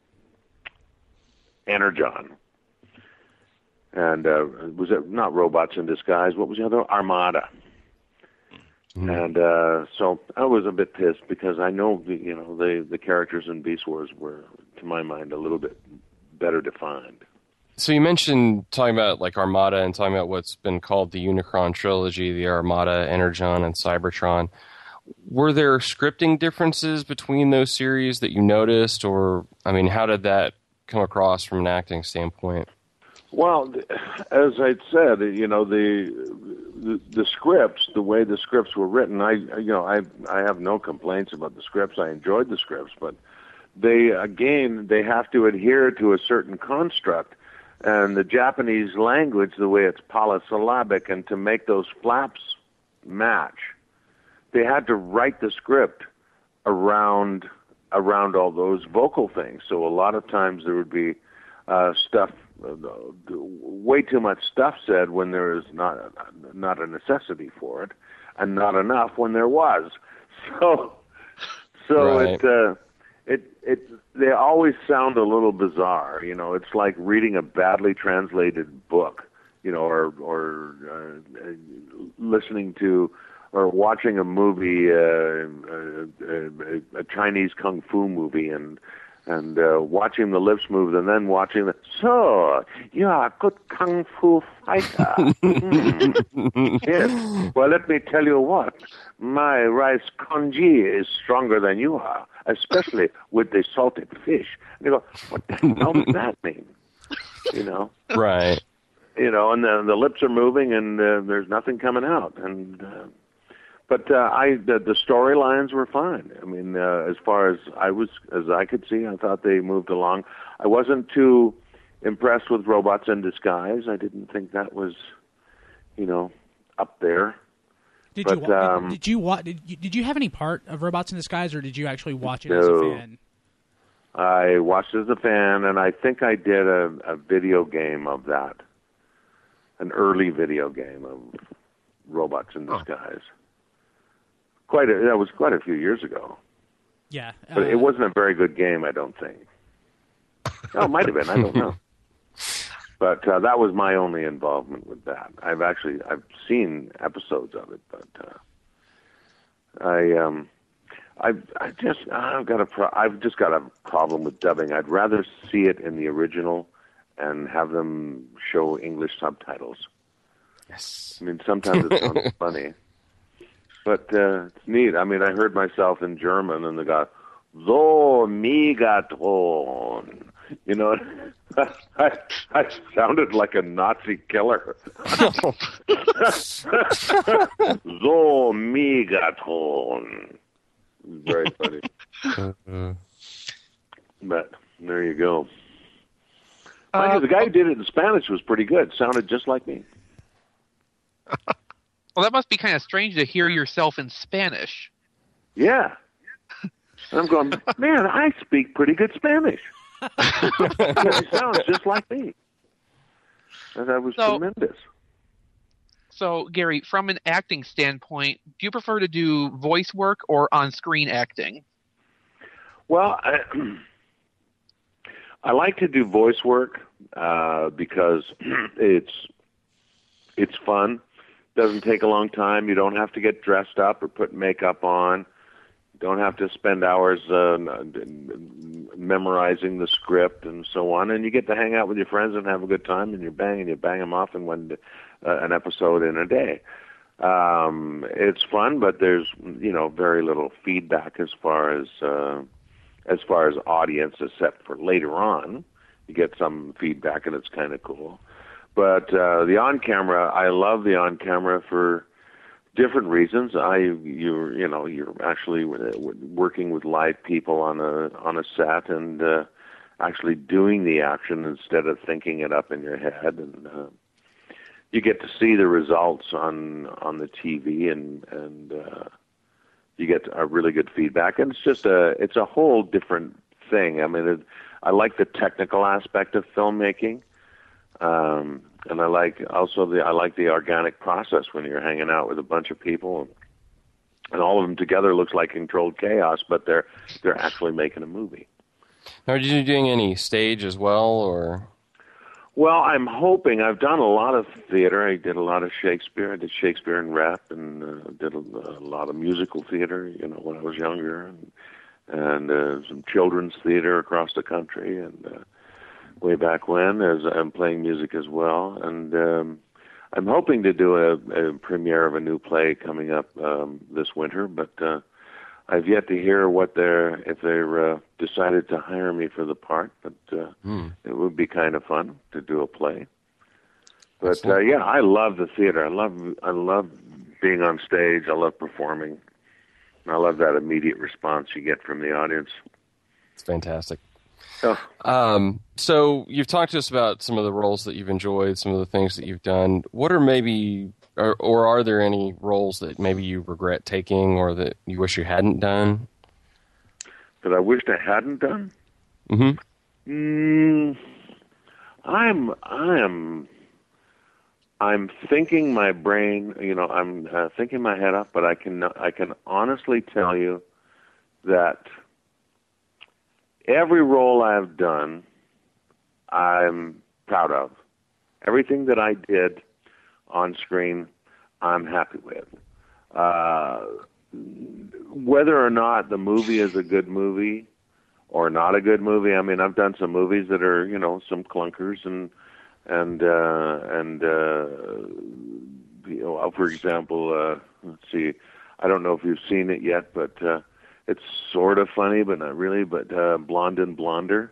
Energon, and uh, was it not Robots in Disguise? What was the other? Armada. Mm-hmm. And uh, so I was a bit pissed because I know, you know, the, the characters in Beast Wars were, to my mind, a little bit better defined. So you mentioned talking about like Armada and talking about what's been called the Unicron trilogy, the Armada, Energon, and Cybertron. Were there scripting differences between those series that you noticed, or I mean, how did that come across from an acting standpoint? Well, as I said, you know, the, the the scripts, the way the scripts were written, I you know, I I have no complaints about the scripts. I enjoyed the scripts, but they again they have to adhere to a certain construct. And the Japanese language, the way it's polysyllabic, and to make those flaps match, they had to write the script around around all those vocal things. So a lot of times there would be uh, stuff, uh, way too much stuff said when there is not not a necessity for it, and not enough when there was. So, so right. it. Uh, It it they always sound a little bizarre, you know. It's like reading a badly translated book, you know, or or uh, listening to or watching a movie, uh, a, a, a Chinese kung fu movie, and and uh, watching the lips move, and then watching the. So you are a good kung fu fighter. mm. Yes. Well, let me tell you what. My rice congee is stronger than you are, especially with the salted fish. And you go, what the hell does that mean? You know? Right. You know, and the, the lips are moving, and uh, there's nothing coming out. And uh, but uh, I the, the storylines were fine. I mean, uh, as far as I was, as I could see, I thought they moved along. I wasn't too impressed with Robots in Disguise. I didn't think that was, you know, up there. Did but, you um, did, did you watch? Did you, did you have any part of Robots in Disguise, or did you actually watch it no. as a fan? I watched it as a fan, and I think I did a, a video game of that, an early video game of Robots in Disguise. Oh. Quite a, that was quite a few years ago. Yeah, uh, but it wasn't a very good game, I don't think. Oh, it might have been. I don't know. But uh, that was my only involvement with that. I've actually I've seen episodes of it, but uh, I um I I just I've got a pro- I've just got a problem with dubbing. I'd rather see it in the original and have them show English subtitles. Yes. I mean, sometimes it sounds funny, but uh, it's neat. I mean, I heard myself in German, and the guy, "So Megatron," you know. I, I sounded like a Nazi killer. So Megatron. Very funny. Uh, but there you go. Mind Uh, you, the guy who did it in Spanish was pretty good. Sounded just like me. Well, that must be kind of strange to hear yourself in Spanish. Yeah. And I'm going, man, I speak pretty good Spanish. It sounds just like me. And that was so, tremendous. So, Gary, from an acting standpoint, do you prefer to do voice work or on-screen acting? Well, I, I like to do voice work uh, because it's it's fun. Doesn't take a long time. You don't have to get dressed up or put makeup on. Don't have to spend hours uh, memorizing the script and so on, and you get to hang out with your friends and have a good time, and you bang and you bang them off in one uh, an episode in a day. Um, it's fun, but there's you know very little feedback as far as uh, as far as audience, except for later on, you get some feedback, and it's kind of cool. But uh, the on camera, I love the on camera for different reasons. I you're you know you're actually working with live people on a on a set and uh, actually doing the action instead of thinking it up in your head, and uh, you get to see the results on on the T V, and and uh, you get a really good feedback. And it's just a it's a whole different thing. I mean, it, I like the technical aspect of filmmaking. Um, and I like also the I like the organic process when you're hanging out with a bunch of people, and, and all of them together looks like controlled chaos, but they're they're actually making a movie. Now, are you doing any stage as well, or? Well, I'm hoping. I've done a lot of theater. I did a lot of Shakespeare. I did Shakespeare and rap, and uh, did a, a lot of musical theater. You know, when I was younger, and, and uh, some children's theater across the country, and uh, way back when, as I'm playing music as well. And um, I'm hoping to do a, a premiere of a new play coming up um, this winter, but uh, I've yet to hear what they're if they're uh, decided to hire me for the part. But uh, mm. it would be kind of fun to do a play. But uh, yeah, I love the theater. I love I love being on stage. I love performing. I love that immediate response you get from the audience. It's fantastic. Oh. Um, so you've talked to us about some of the roles that you've enjoyed, some of the things that you've done. What are maybe, or, or are there any roles that maybe you regret taking or that you wish you hadn't done? That I wished I hadn't done? Mm-hmm. Mm, I'm, I am, I'm thinking my brain, you know, I'm uh, thinking my head up, but I can, I can honestly tell you that every role I've done, I'm proud of. Everything that I did on screen, I'm happy with. Uh, whether or not the movie is a good movie or not a good movie, I mean, I've done some movies that are, you know, some clunkers and and uh, and uh, you know, for example, uh, let's see, I don't know if you've seen it yet, but. Uh, It's sort of funny, but not really. But uh, Blonde and Blonder,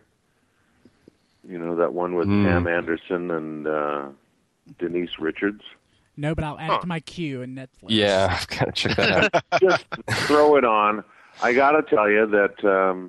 you know, that one with mm. Pam Anderson and uh, Denise Richards. No, but I'll add huh. it to my queue in Netflix. Yeah, I've got to check that out. Just throw it on. I got to tell you that, um,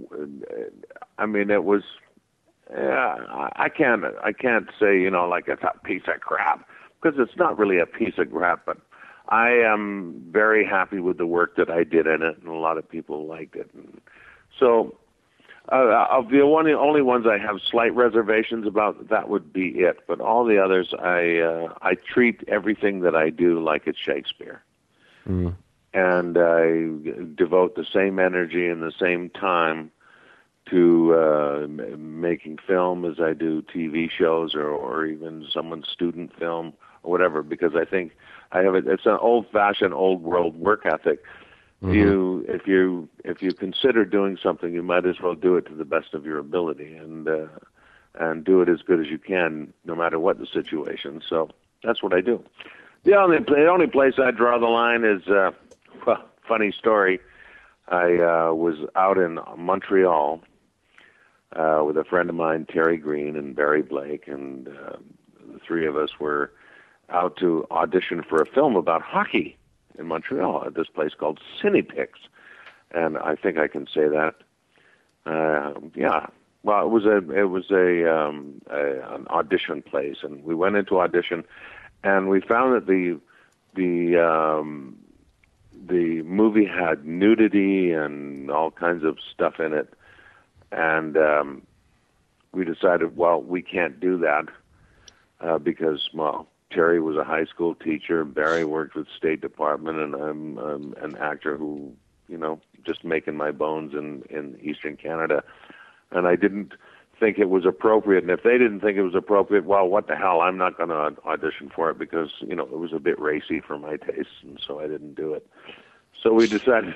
I mean, it was, yeah, I can't, I can't say, you know, like it's a piece of crap, because it's not really a piece of crap, but I am very happy with the work that I did in it, and a lot of people liked it. And so, uh, of the one, only ones I have slight reservations about, that would be it. But all the others, I uh, I treat everything that I do like it's Shakespeare, mm. and I devote the same energy and the same time to uh, m- making film as I do T V shows or, or even someone's student film or whatever, because I think I have a, it's an old-fashioned, old-world work ethic. Mm-hmm. You, if you if you consider doing something, you might as well do it to the best of your ability, and uh, and do it as good as you can, no matter what the situation. So that's what I do. The only the only place I draw the line is, uh, well, funny story. I uh, was out in Montreal uh, with a friend of mine, Terry Green and Barry Blake, and uh, the three of us were out to audition for a film about hockey in Montreal at this place called Cinepix. And I think I can say that. Uh, yeah. Well, it was a it was a, um, a an audition place, and we went into audition, and we found that the the um, the movie had nudity and all kinds of stuff in it, and um, we decided, well, we can't do that uh, because, well, Terry was a high school teacher, Barry worked with State Department, and I'm, I'm an actor who, you know, just making my bones in, in Eastern Canada. And I didn't think it was appropriate. And if they didn't think it was appropriate, well, what the hell? I'm not going to audition for it because, you know, it was a bit racy for my tastes, and so I didn't do it. So we decided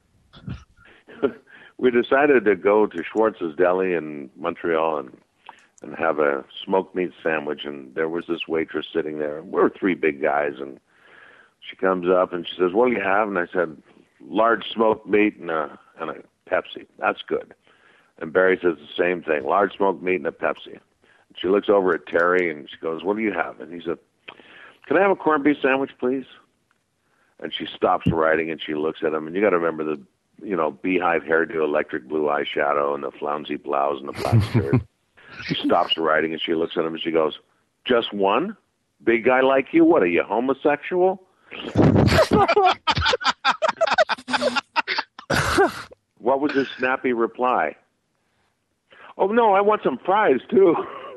we decided to go to Schwartz's Deli in Montreal and and have a smoked meat sandwich, and there was this waitress sitting there. We were three big guys, and she comes up and she says, "What do you have?" And I said, "Large smoked meat and a, and a Pepsi." "That's good." And Barry says the same thing, large smoked meat and a Pepsi. And she looks over at Terry and she goes, "What do you have?" And he said, "Can I have a corned beef sandwich, please?" And she stops writing and she looks at him, and you got to remember the, you know, beehive hairdo, electric blue eyeshadow, and the flouncy blouse and the black skirt. She stops writing and she looks at him and she goes, "Just one? Big guy like you? What are you, homosexual?" What was his snappy reply? "Oh, no, I want some fries, too."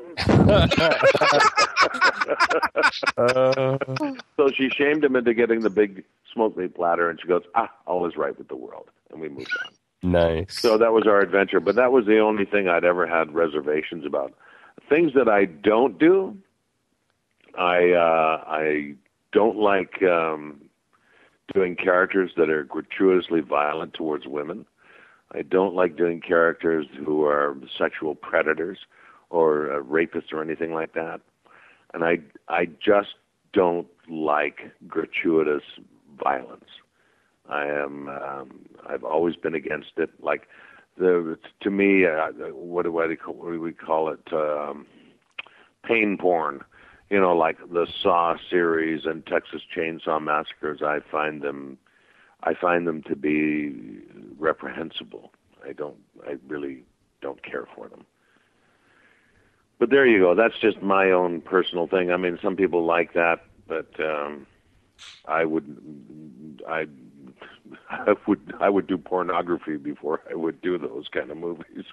uh. So she shamed him into getting the big smoked meat platter, and she goes, "Ah, all is right with the world." And we moved on. Nice. So that was our adventure, but that was the only thing I'd ever had reservations about. things that I don't do, I uh, I don't like um, doing characters that are gratuitously violent towards women. I don't like doing characters who are sexual predators or uh, rapists or anything like that. And I I just don't like gratuitous violence. I am um, I've always been against it. Like the to me, uh, what do I call, what do we call it? Um, pain porn. You know, like the Saw series and Texas Chainsaw Massacres. I find them I find them to be reprehensible. I don't I really don't care for them. But there you go. That's just my own personal thing. I mean, some people like that, but um, I would, I, I would, I would do pornography before I would do those kind of movies.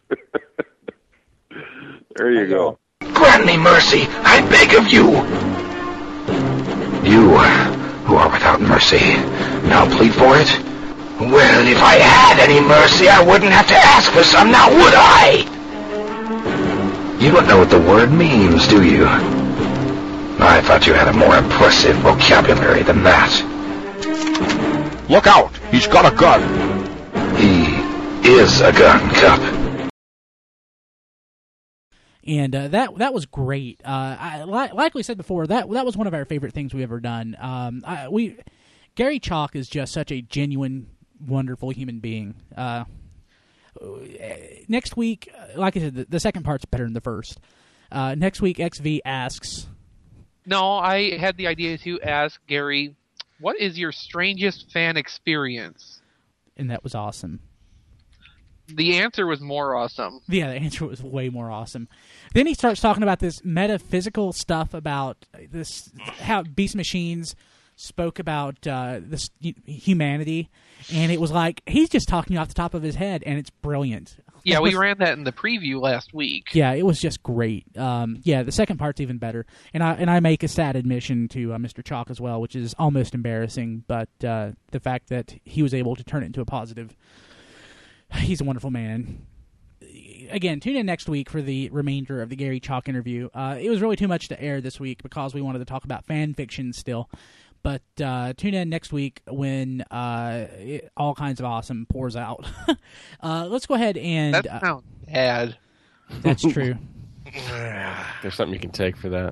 There you go. Grant me mercy, I beg of you. You, who are without mercy, now plead for it. Well, if I had any mercy, I wouldn't have to ask for some, now would I? You don't know what the word means, do you? I thought you had a more impressive vocabulary than that. Look out! He's got a gun! He is a gun, Cup. And uh, that that was great. Uh, I, like, like we said before, that that was one of our favorite things we've ever done. Um, I, we Gary Chalk is just such a genuine, wonderful human being. Uh, next week, like I said, the, the second part's better than the first. Uh, next week, X V asks... No, I had the idea to ask Gary, what is your strangest fan experience? And that was awesome. The answer was more awesome. Yeah, the answer was way more awesome. Then he starts talking about this metaphysical stuff about this, how Beast Machines spoke about uh, this humanity, and it was like he's just talking off the top of his head, and it's brilliant. Yeah, we ran that in the preview last week. Yeah, it was just great. Um, yeah, the second part's even better, and I and I make a sad admission to uh, Mister Chalk as well, which is almost embarrassing, but uh, the fact that he was able to turn it into a positive, he's a wonderful man. Again, tune in next week for the remainder of the Gary Chalk interview. Uh, it was really too much to air this week because we wanted to talk about fan fiction still. But uh, tune in next week when uh, it, all kinds of awesome pours out. uh, let's go ahead and... That sounds bad. That's true. There's something you can take for that.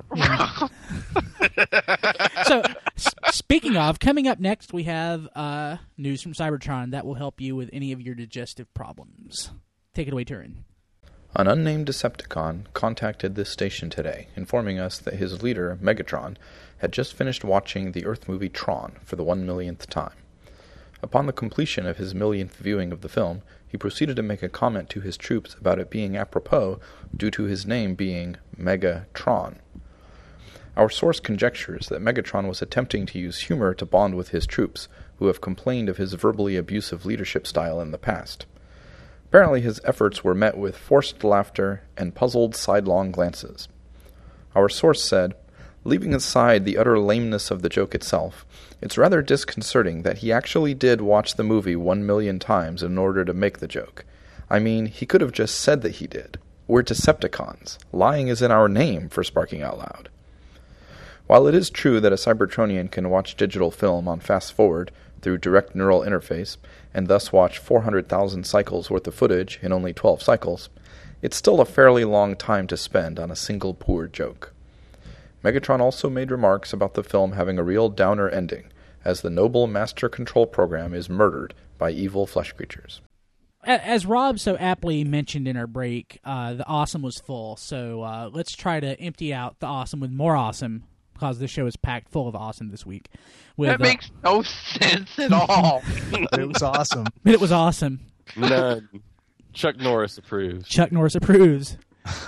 Yeah. So, s- speaking of, coming up next, we have uh, news from Cybertron that will help you with any of your digestive problems. Take it away, Turin. An unnamed Decepticon contacted this station today, informing us that his leader, Megatron, had just finished watching the Earth movie Tron for the one millionth time. Upon the completion of his millionth viewing of the film, he proceeded to make a comment to his troops about it being apropos due to his name being Megatron. Our source conjectures that Megatron was attempting to use humor to bond with his troops, who have complained of his verbally abusive leadership style in the past. Apparently his efforts were met with forced laughter and puzzled sidelong glances. Our source said, leaving aside the utter lameness of the joke itself, it's rather disconcerting that he actually did watch the movie one million times in order to make the joke. I mean, he could have just said that he did. We're Decepticons. Lying is in our name, for sparking out loud. While it is true that a Cybertronian can watch digital film on fast-forward through direct neural interface, and thus watch four hundred thousand cycles worth of footage in only twelve cycles, it's still a fairly long time to spend on a single poor joke. Megatron also made remarks about the film having a real downer ending, as the noble master control program is murdered by evil flesh creatures. As Rob so aptly mentioned in our break, uh, the awesome was full, so uh, let's try to empty out the awesome with more awesome, because this show is packed full of awesome this week. With, that makes uh, no sense at all. It was awesome. It was awesome. None. Chuck Norris approves. Chuck Norris approves.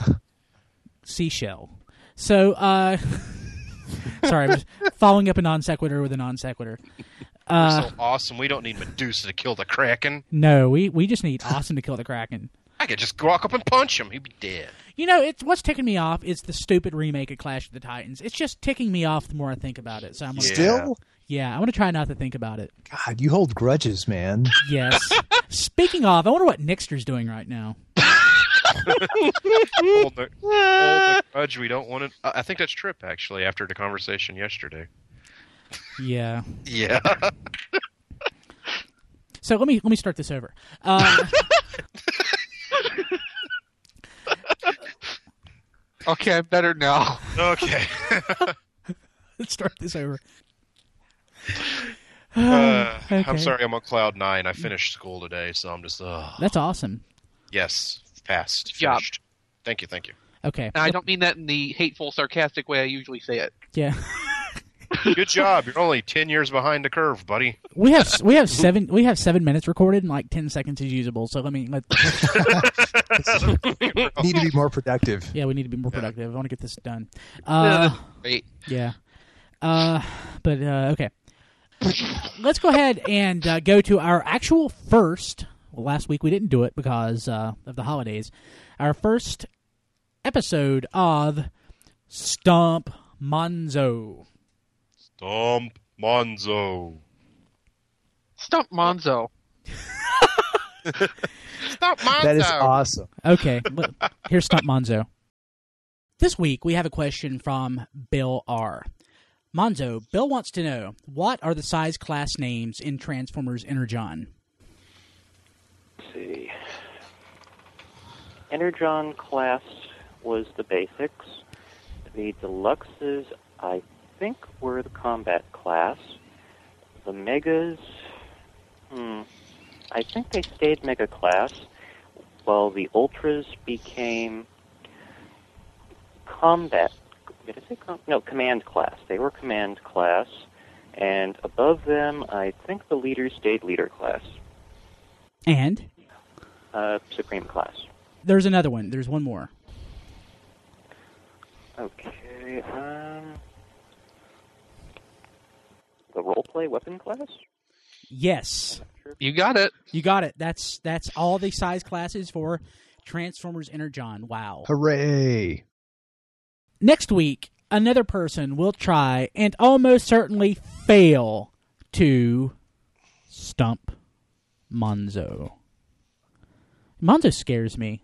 Seashell. So, uh... sorry, I'm just following up a non sequitur with a non sequitur. Uh, We're so awesome, we don't need Medusa to kill the Kraken. No, we, we just need Awesome to kill the Kraken. I could just walk up and punch him. He'd be dead. You know, it's what's ticking me off is the stupid remake of Clash of the Titans. It's just ticking me off the more I think about it. So I'm gonna, Still? Yeah, I'm going to try not to think about it. God, you hold grudges, man. Yes. Speaking of, I wonder what Nixter's doing right now. hold the, hold the grudge. We don't want it. I think that's Trip, actually, after the conversation yesterday. Yeah. Yeah. So let me let me start this over. Uh, Okay, I'm better now. Okay. Let's start this over. Uh, Okay. I'm sorry, I'm on cloud nine. I finished school today, so I'm just. Uh, That's awesome. yes, passed. job. Finished. Thank you, thank you. Okay. And I don't mean that in the hateful, sarcastic way I usually say it. Yeah. Good job. You're only ten years behind the curve, buddy. We have we have seven we have seven minutes recorded and like ten seconds is usable. So let me let Need to be more productive. yeah we need to be more productive. I want to get this done. Uh, Wait. yeah. Uh, but uh, okay. Let's go ahead and uh, go to our actual first. Well, last week we didn't do it because uh, of the holidays. Our first episode of Stump Monzo. Stump Monzo. Stump Monzo. Stump Monzo. That is awesome. Okay, l- here's Stump Monzo. This week we have a question from Bill R. Monzo, Bill wants to know, what are the size class names in Transformers Energon? Let's see. Energon class was the basics. The deluxes, I think, were the combat class. The megas, hmm, I think they stayed mega class, while the ultras became combat. Did I say com- no, command class. They were command class, and above them, I think the leaders stayed leader class. And? Uh, supreme class. There's another one. There's one more. Okay, um... the roleplay weapon class? Yes. You got it. You got it. That's that's all the size classes for Transformers Energon. Wow. Hooray! Next week, another person will try and almost certainly fail to stump Monzo. Monzo scares me.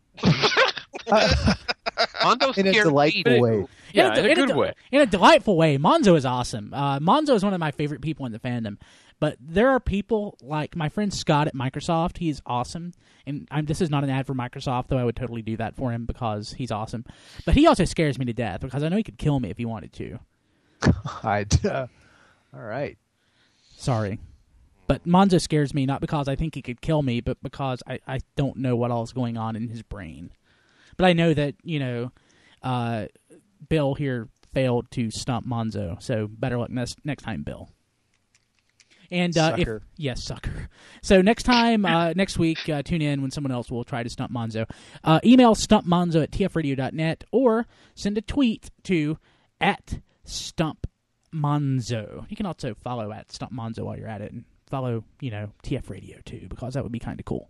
Monzo In a scared delightful me, way. too. Yeah, a- in a good de- way. In a delightful way. Monzo is awesome. Uh, Monzo is one of my favorite people in the fandom. But there are people like my friend Scott at Microsoft. He's awesome. And I'm, this is not an ad for Microsoft, though I would totally do that for him because he's awesome. But he also scares me to death because I know he could kill me if he wanted to. I'd, uh, all right. Sorry. But Monzo scares me not because I think he could kill me, but because I, I don't know what all is going on in his brain. But I know that, you know, uh, Bill here failed to stump Monzo, so better luck next, next time, Bill. And uh, if Sucker. yes, sucker. So next time, uh, next week, uh, tune in when someone else will try to stump Monzo. Uh, email stumpmonzo at t f radio dot net or send a tweet to at stumpmonzo. You can also follow at stumpmonzo while you're at it, and follow, you know, T F Radio too, because that would be kind of cool.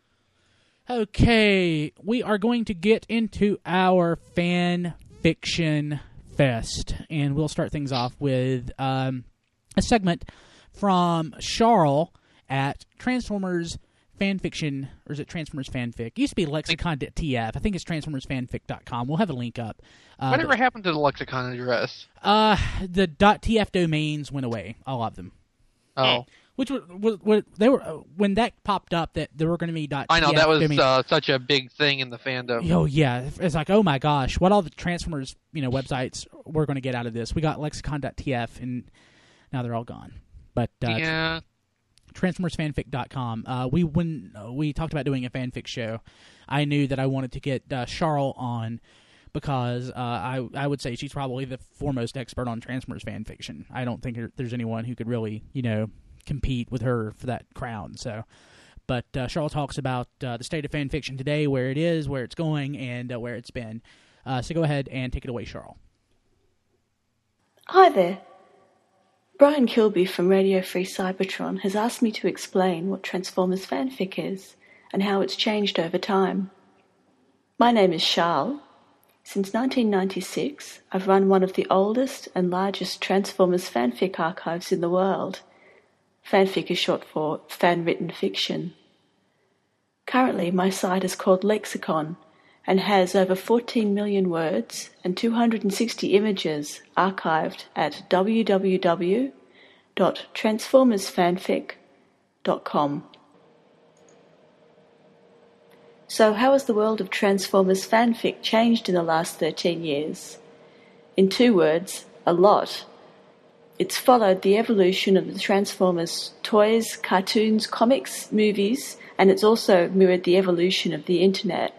Okay, we are going to get into our fan fiction fest, and we'll start things off with um, a segment from Charles at Transformers Fanfiction, or is it Transformers Fanfic? It used to be lexicon dot t f. I think it's transformers fanfic dot com. We'll have a link up. Uh, Whatever but, happened to the lexicon address? uh, the .tf domains went away, all of them. Oh, Which was, was, was they were uh, when that popped up that there were going to be .tf I know that was domains. uh, such a big thing in the fandom. Oh yeah, it's like, oh my gosh, what all the Transformers, you know, websites we're going to get out of this. We got lexicon dot t f, and now they're all gone. But uh, Yeah, transformers fanfic dot com. Uh, we when uh, we talked about doing a fanfic show, I knew that I wanted to get uh, Charles on because uh, I I would say she's probably the foremost expert on Transformers fanfiction. I don't think there's anyone who could really, you know, compete with her for that crown. So, but uh, Charles talks about uh, the state of fanfiction today, where it is, where it's going, and uh, where it's been. Uh, so go ahead and take it away, Charles. Hi there. Brian Kilby from Radio Free Cybertron has asked me to explain what Transformers fanfic is and how it's changed over time. My name is Charles. Since nineteen ninety-six, I've run one of the oldest and largest Transformers fanfic archives in the world. Fanfic is short for fan-written fiction. Currently, my site is called Lexicon, and has over fourteen million words and two hundred sixty images archived at w w w dot transformers fanfic dot com. So how has the world of Transformers fanfic changed in the last thirteen years? In two words, a lot. It's followed the evolution of the Transformers toys, cartoons, comics, movies, and it's also mirrored the evolution of the internet.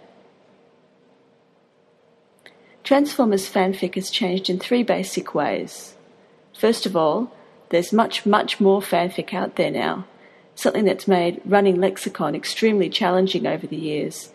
Transformers fanfic has changed in three basic ways. First of all, there's much, much more fanfic out there now, something that's made running lexicon extremely challenging over the years.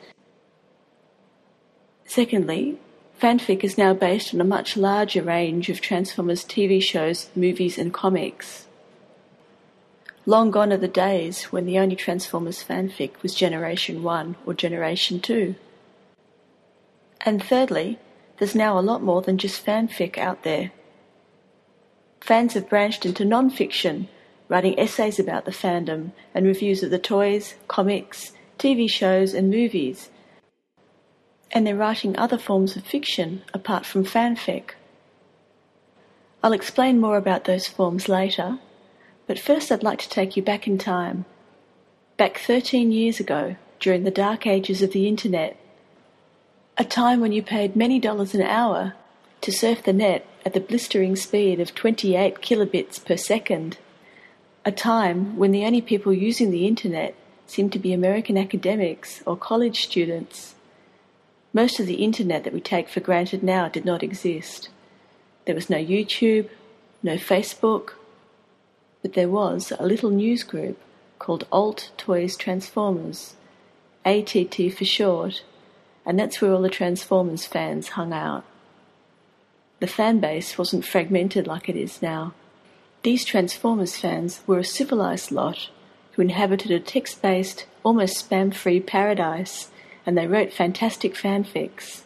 Secondly, fanfic is now based on a much larger range of Transformers T V shows, movies and comics. Long gone are the days when the only Transformers fanfic was Generation one or Generation two. And thirdly, there's now a lot more than just fanfic out there. Fans have branched into non-fiction, writing essays about the fandom and reviews of the toys, comics, T V shows and movies. And they're writing other forms of fiction apart from fanfic. I'll explain more about those forms later, but first I'd like to take you back in time. Back thirteen years ago, during the dark ages of the internet, a time when you paid many dollars an hour to surf the net at the blistering speed of twenty-eight kilobits per second. A time when the only people using the internet seemed to be American academics or college students. Most of the internet that we take for granted now did not exist. There was no YouTube, no Facebook, but there was a little news group called Alt Toys Transformers, A T T for short, and that's where all the Transformers fans hung out. The fan base wasn't fragmented like it is now. These Transformers fans were a civilized lot who inhabited a text-based, almost spam-free paradise, and they wrote fantastic fanfics.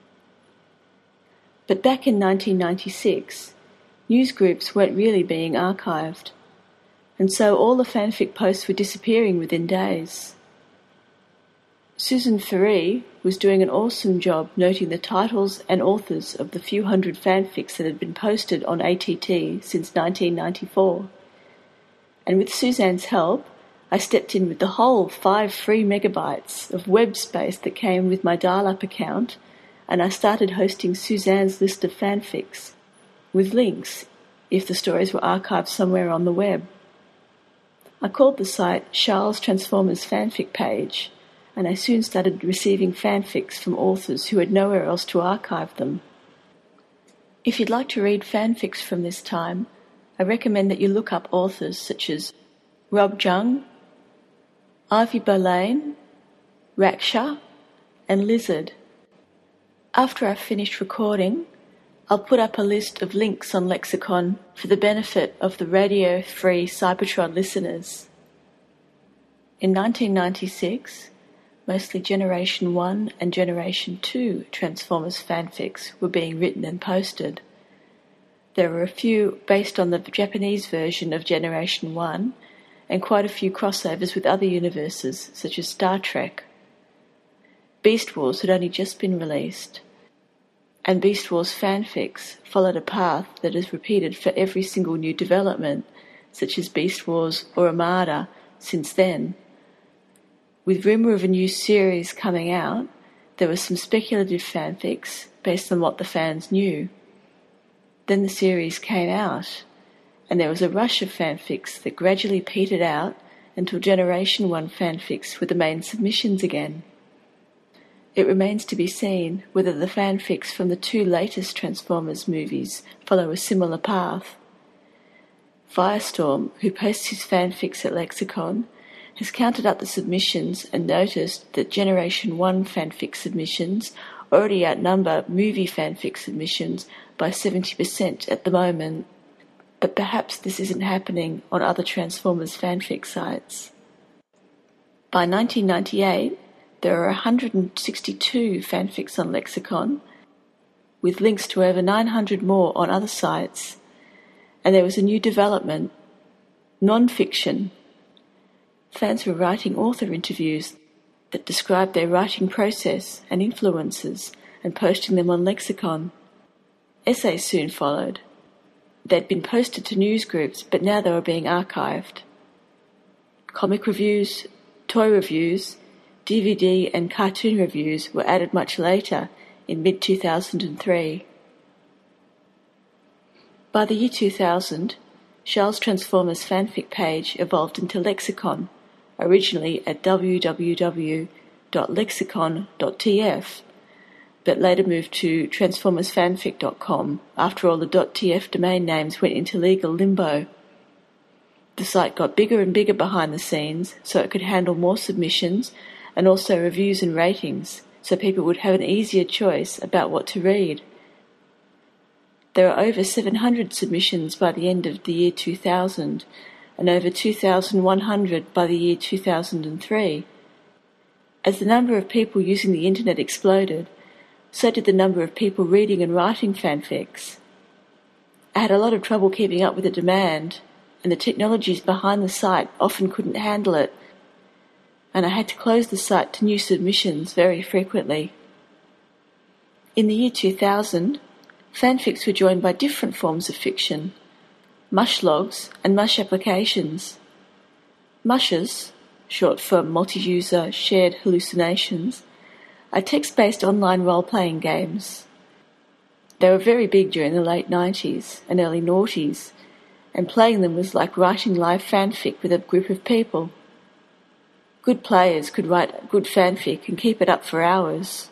But back in nineteen ninety-six, newsgroups weren't really being archived, and so all the fanfic posts were disappearing within days. Susan Ferree was doing an awesome job noting the titles and authors of the few hundred fanfics that had been posted on A T T since nineteen ninety-four. And with Suzanne's help, I stepped in with the whole five free megabytes of web space that came with my dial-up account, and I started hosting Suzanne's list of fanfics, with links if the stories were archived somewhere on the web. I called the site Charles Transformers Fanfic Page, and I soon started receiving fanfics from authors who had nowhere else to archive them. If you'd like to read fanfics from this time, I recommend that you look up authors such as Rob Jung, Ivy Boleyn, Raksha, and Lizard. After I've finished recording, I'll put up a list of links on Lexicon for the benefit of the radio-free Cybertron listeners. In nineteen ninety-six, mostly Generation one and Generation two Transformers fanfics were being written and posted. There were a few based on the Japanese version of Generation one, and quite a few crossovers with other universes, such as Star Trek. Beast Wars had only just been released, and Beast Wars fanfics followed a path that is repeated for every single new development, such as Beast Wars or Armada, since then. With rumour of a new series coming out, there were some speculative fanfics based on what the fans knew. Then the series came out, and there was a rush of fanfics that gradually petered out until Generation one fanfics were the main submissions again. It remains to be seen whether the fanfics from the two latest Transformers movies follow a similar path. Firestorm, who posts his fanfics at Lexicon, has counted up the submissions and noticed that Generation one fanfic submissions already outnumber movie fanfic submissions by seventy percent at the moment. But perhaps this isn't happening on other Transformers fanfic sites. By nineteen ninety-eight, there are one hundred sixty-two fanfics on Lexicon, with links to over nine hundred more on other sites, and there was a new development, non-fiction. Fans were writing author interviews. that described their writing process and influences and posting them on Lexicon. Essays soon followed. They'd been posted to news groups, but now they were being archived. Comic reviews, toy reviews, D V D and cartoon reviews were added much later, in mid two thousand three. By the year two thousand, Charles Transformers fanfic page evolved into Lexicon, originally at w w w dot lexicon dot t f, but later moved to transformers fanfic dot com after all the .tf domain names went into legal limbo. The site got bigger and bigger behind the scenes so it could handle more submissions and also reviews and ratings, so people would have an easier choice about what to read. There are over seven hundred submissions by the end of the year two thousand, and over two thousand one hundred by the year two thousand three. As the number of people using the internet exploded, so did the number of people reading and writing fanfics. I had a lot of trouble keeping up with the demand, and the technologies behind the site often couldn't handle it, and I had to close the site to new submissions very frequently. In the year two thousand, fanfics were joined by different forms of fiction, mushlogs and mush applications. Mushes, short for multi-user shared hallucinations, are text-based online role-playing games. They were very big during the late nineties and early noughties, and playing them was like writing live fanfic with a group of people. Good players could write good fanfic and keep it up for hours.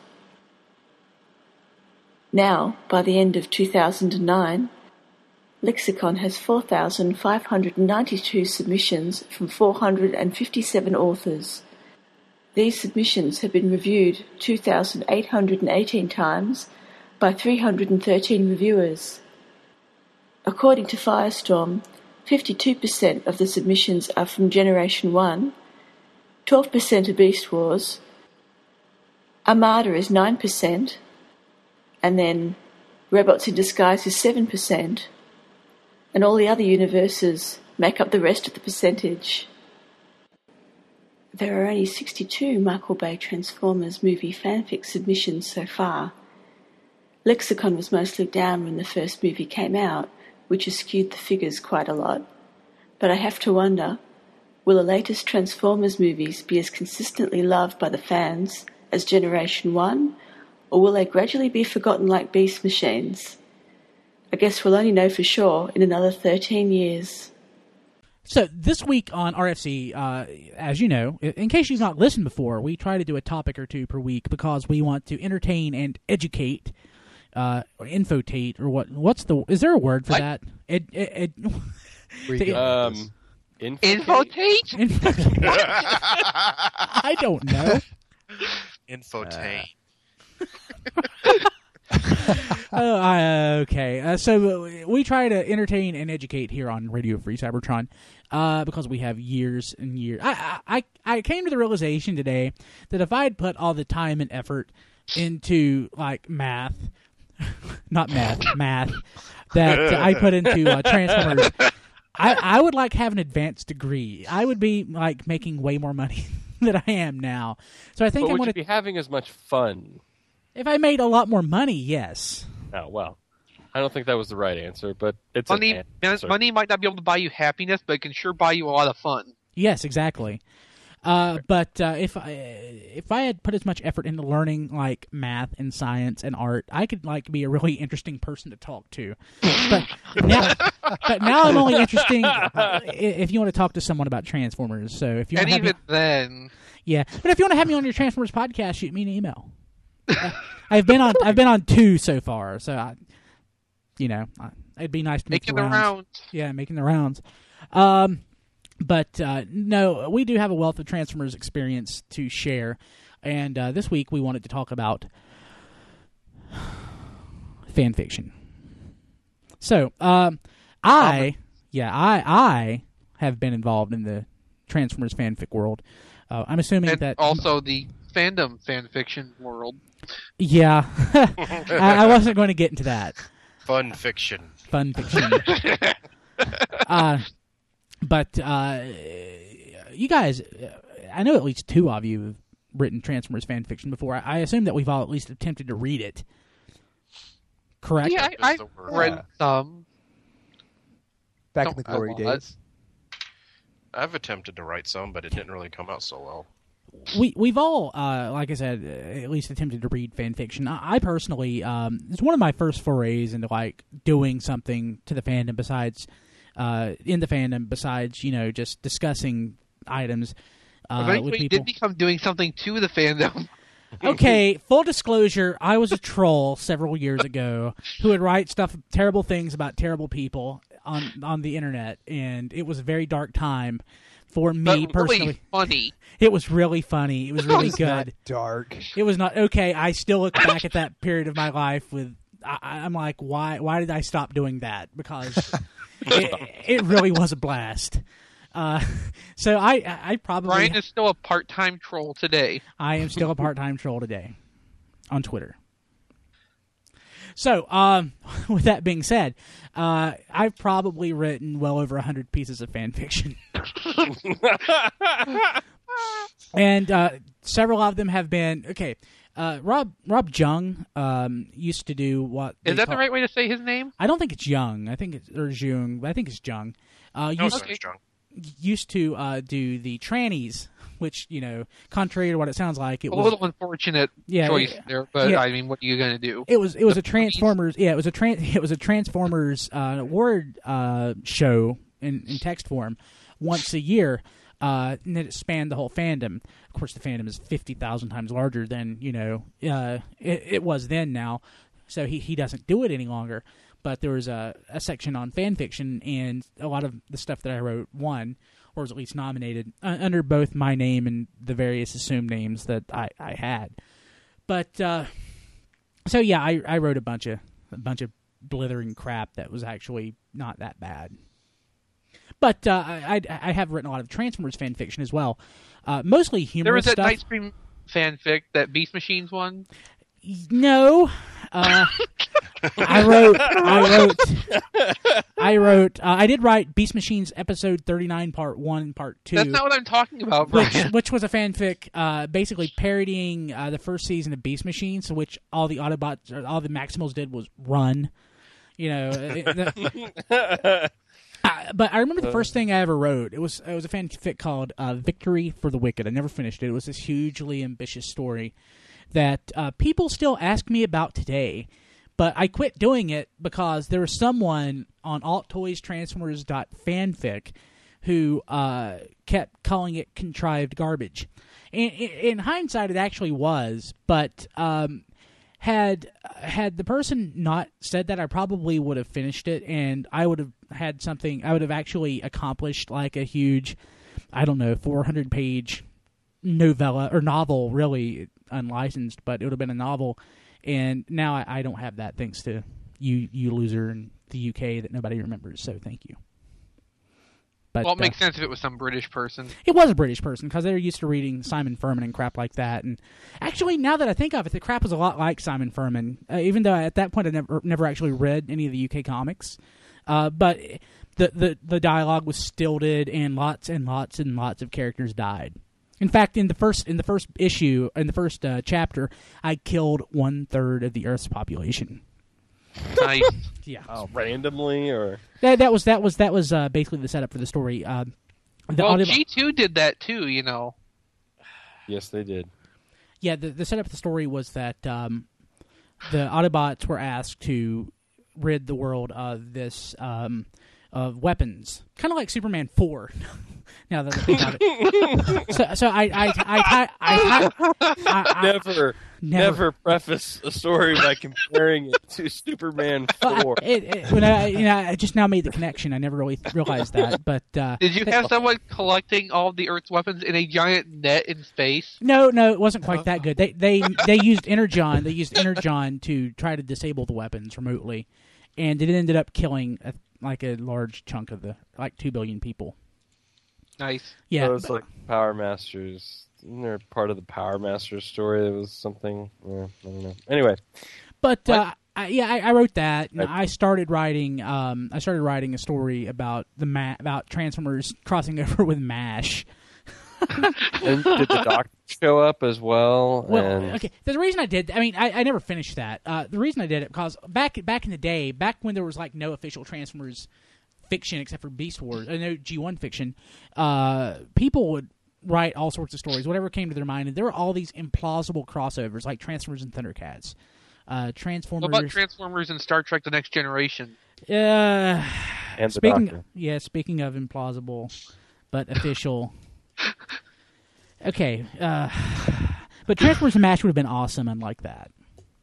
Now, by the end of two thousand nine, Lexicon has four thousand five hundred ninety-two submissions from four hundred fifty-seven authors. These submissions have been reviewed two thousand eight hundred eighteen times by three hundred thirteen reviewers. According to Firestorm, fifty-two percent of the submissions are from Generation one, twelve percent are Beast Wars, Armada is nine percent, and then Robots in Disguise is seven percent, and all the other universes make up the rest of the percentage. There are only sixty-two Michael Bay Transformers movie fanfic submissions so far. Lexicon was mostly down when the first movie came out, which has skewed the figures quite a lot. But I have to wonder, will the latest Transformers movies be as consistently loved by the fans as Generation one, or will they gradually be forgotten like Beast Machines? I guess we'll only know for sure in another thirteen years. So this week on R F C, uh, as you know, in case you've not listened before, we try to do a topic or two per week because we want to entertain and educate, uh, or infotate, or what? What's the? Is there a word for I, that? Ed, ed, ed, to, um, infotate. Infotate? I don't know. Infotain. oh, I, okay. Uh, so we try to entertain and educate here on Radio Free Cybertron uh, because we have years and years. I, I I came to the realization today that if I had put all the time and effort into like math, not math, math that I put into uh, Transformers, I, I would like have an advanced degree. I would be like making way more money than I am now. So I think but I'm would going you be having as much fun? If I made a lot more money, yes. Oh, well, I don't think that was the right answer, but it's money. an answer. Money might not be able to buy you happiness, but it can sure buy you a lot of fun. Yes, exactly. Uh, but uh, if I if I had put as much effort into learning like math and science and art, I could like be a really interesting person to talk to. But now, but now I'm only interesting uh, if you want to talk to someone about Transformers. So if you want and to have even me, then, yeah. But if you want to have me on your Transformers podcast, shoot me an email. uh, I've been on I've been on two so far, so I, you know, I, it'd be nice to make making the rounds. the rounds. Yeah, making the rounds. Um. But, uh, no, we do have a wealth of Transformers experience to share. And uh, this week we wanted to talk about fan fiction. So, um, I, yeah, I I have been involved in the Transformers fanfic world. Uh, I'm assuming and that... also the fandom fanfiction world. Yeah. I, I wasn't going to get into that. Fun fiction. Fun fiction. uh... But uh, you guys, I know at least two of you written Transformers fan fiction before. I, I assume that we've all at least attempted to read it. Correct? Yeah, I, I've read some. Back Don't in the glory days. I've attempted to write some, but it didn't really come out so well. We we've all, uh, like I said, uh, at least attempted to read fan fiction. I, I personally, um, it's one of my first forays into like doing something to the fandom besides, uh, in the fandom besides you know just discussing items. Uh, Eventually, with you people. did become doing something to the fandom. Okay, full disclosure, I was a troll several years ago who would write stuff, terrible things about terrible people on on the internet, and it was a very dark time for me But personally. really funny. It was really funny. It was really It's good. not dark. It was not okay. I still look back at that period of my life with. I, I'm like, why? Why did I stop doing that? Because it, it really was a blast. Uh, so I, I probably. Brian is still a part-time troll today. I am still a part-time troll today on Twitter. So, um, with that being said, uh, I've probably written well over one hundred pieces of fan fiction. And uh, several of them have been... Okay, uh, Rob Rob Jung um, used to do what... Is that call, the right way to say his name? I don't think it's Jung. I think it's... Or Jung. I think it's Jung. Uh, No, used, it's okay. used to uh, do the trannies, which, you know, contrary to what it sounds like, it A was... little unfortunate Yeah, choice yeah. there, but Yeah. I mean, what are you going to do? It was it was The a Transformers yeah it was a tran- it was a Transformers uh, award uh, show in, in text form once a year, uh, and then it spanned the whole fandom. Of course, the fandom is fifty thousand times larger than you know uh, it, it was then. Now, so he he doesn't do it any longer. But there was a, a section on fan fiction, and a lot of the stuff that I wrote won, or was at least nominated uh, under both my name and the various assumed names that I, I had. But uh, so yeah, I, I wrote a bunch of a bunch of blithering crap that was actually not that bad. But uh, I, I I have written a lot of Transformers fan fiction as well, uh, mostly humorous There was that stuff. Night Scream fanfic that Beast Machines won. No, uh, I wrote, I wrote, I wrote, uh, I did write Beast Machines episode thirty-nine, part one and part two. That's not what I'm talking about, which, Brian. which was a fanfic, uh, basically parodying uh, the first season of Beast Machines, to which all the Autobots, or all the Maximals did was run. You know, it- the- Uh, but I remember the first thing I ever wrote. It was it was a fanfic called uh, "Victory for the Wicked." I never finished it. It was this hugely ambitious story that uh, people still ask me about today. But I quit doing it because there was someone on alttoystransformers.fanfic who uh, kept calling it contrived garbage. And in hindsight, it actually was. But um, had had the person not said that, I probably would have finished it, and I would have had something. I would have actually accomplished like a huge, I don't know, four hundred page novella or novel, really unlicensed, but it would have been a novel. And now I, I don't have that, thanks to you, you loser in the U K that nobody remembers. So thank you. But, Well, it makes uh, sense if it was some British person. It was a British person because they were used to reading Simon Furman and crap like that. And actually, now that I think of it, the crap was a lot like Simon Furman. Uh, even though at that point I never never actually read any of the U K comics, uh, but the, the the dialogue was stilted, and lots and lots and lots of characters died. In fact, in the first in the first issue, in the first uh, chapter, I killed one third of the Earth's population. Nice. Yeah. Oh, randomly or That that was that was that was uh, basically the setup for the story. Uh, the well, audio- G two did that too, you know. yes, they did. Yeah, the, the setup of the story was that um, the Autobots were asked to rid the world of this um, of weapons, kind of like Superman four. Now that I think of it, so, so I I I I, I, I, I Never, never preface a story by comparing it to Superman four. It, it, when I, you know, I just now made the connection. I never really realized that, but uh, Did you have someone collecting all of the Earth's weapons in a giant net in space? No, no, it wasn't quite that good. They they they used Energon. They used Energon to try to disable the weapons remotely, and it ended up killing a, like a large chunk of the like two billion people. Nice. Yeah, So it's like Power Masters. Isn't there part of the Power Masters story that was something? Yeah, I don't know. Anyway, But uh, I, yeah, I, I wrote that. And Right. I started writing. Um, I started writing a story about the ma- about Transformers crossing over with MASH. And did the Doctor show up as well? Well, and... okay. The reason I did, I mean, I, I never finished that. Uh, the reason I did it because back back in the day, back when there was like no official Transformers fiction except for Beast Wars, uh, no G one fiction, uh, people would write all sorts of stories, whatever came to their mind, and there were all these implausible crossovers like Transformers and Thundercats. Uh, Transformers. What about Transformers and Star Trek: The Next Generation? Uh, and the speaking, Doctor. yeah, speaking of implausible, but official. Okay, uh, but Transformers and MASH would have been awesome, unlike that.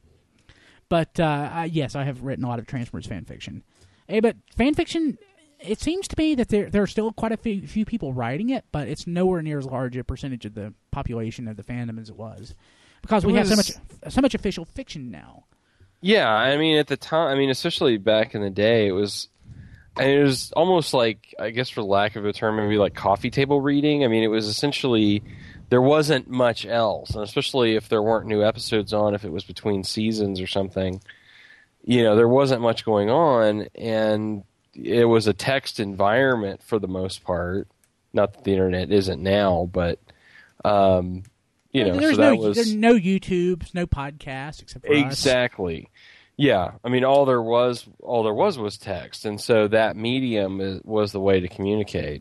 But uh, I, yes, I have written a lot of Transformers fan fiction. Hey, but fan fiction, it seems to me that there there are still quite a few, few people writing it, but it's nowhere near as large a percentage of the population of the fandom as it was, because we was... have so much so much official fiction now. Yeah, I mean, at the time, I mean, especially back in the day, it was, and it was almost like, I guess for lack of a term, maybe like coffee table reading. I mean, it was essentially, there wasn't much else, and especially if there weren't new episodes on, if it was between seasons or something, you know, there wasn't much going on, and it was a text environment for the most part. Not that the internet isn't now, but, um... You know, there's so that no was, there's no YouTubes, no podcasts except for exactly. us. Yeah, I mean, all there was, all there was was text, and so that medium is, was the way to communicate.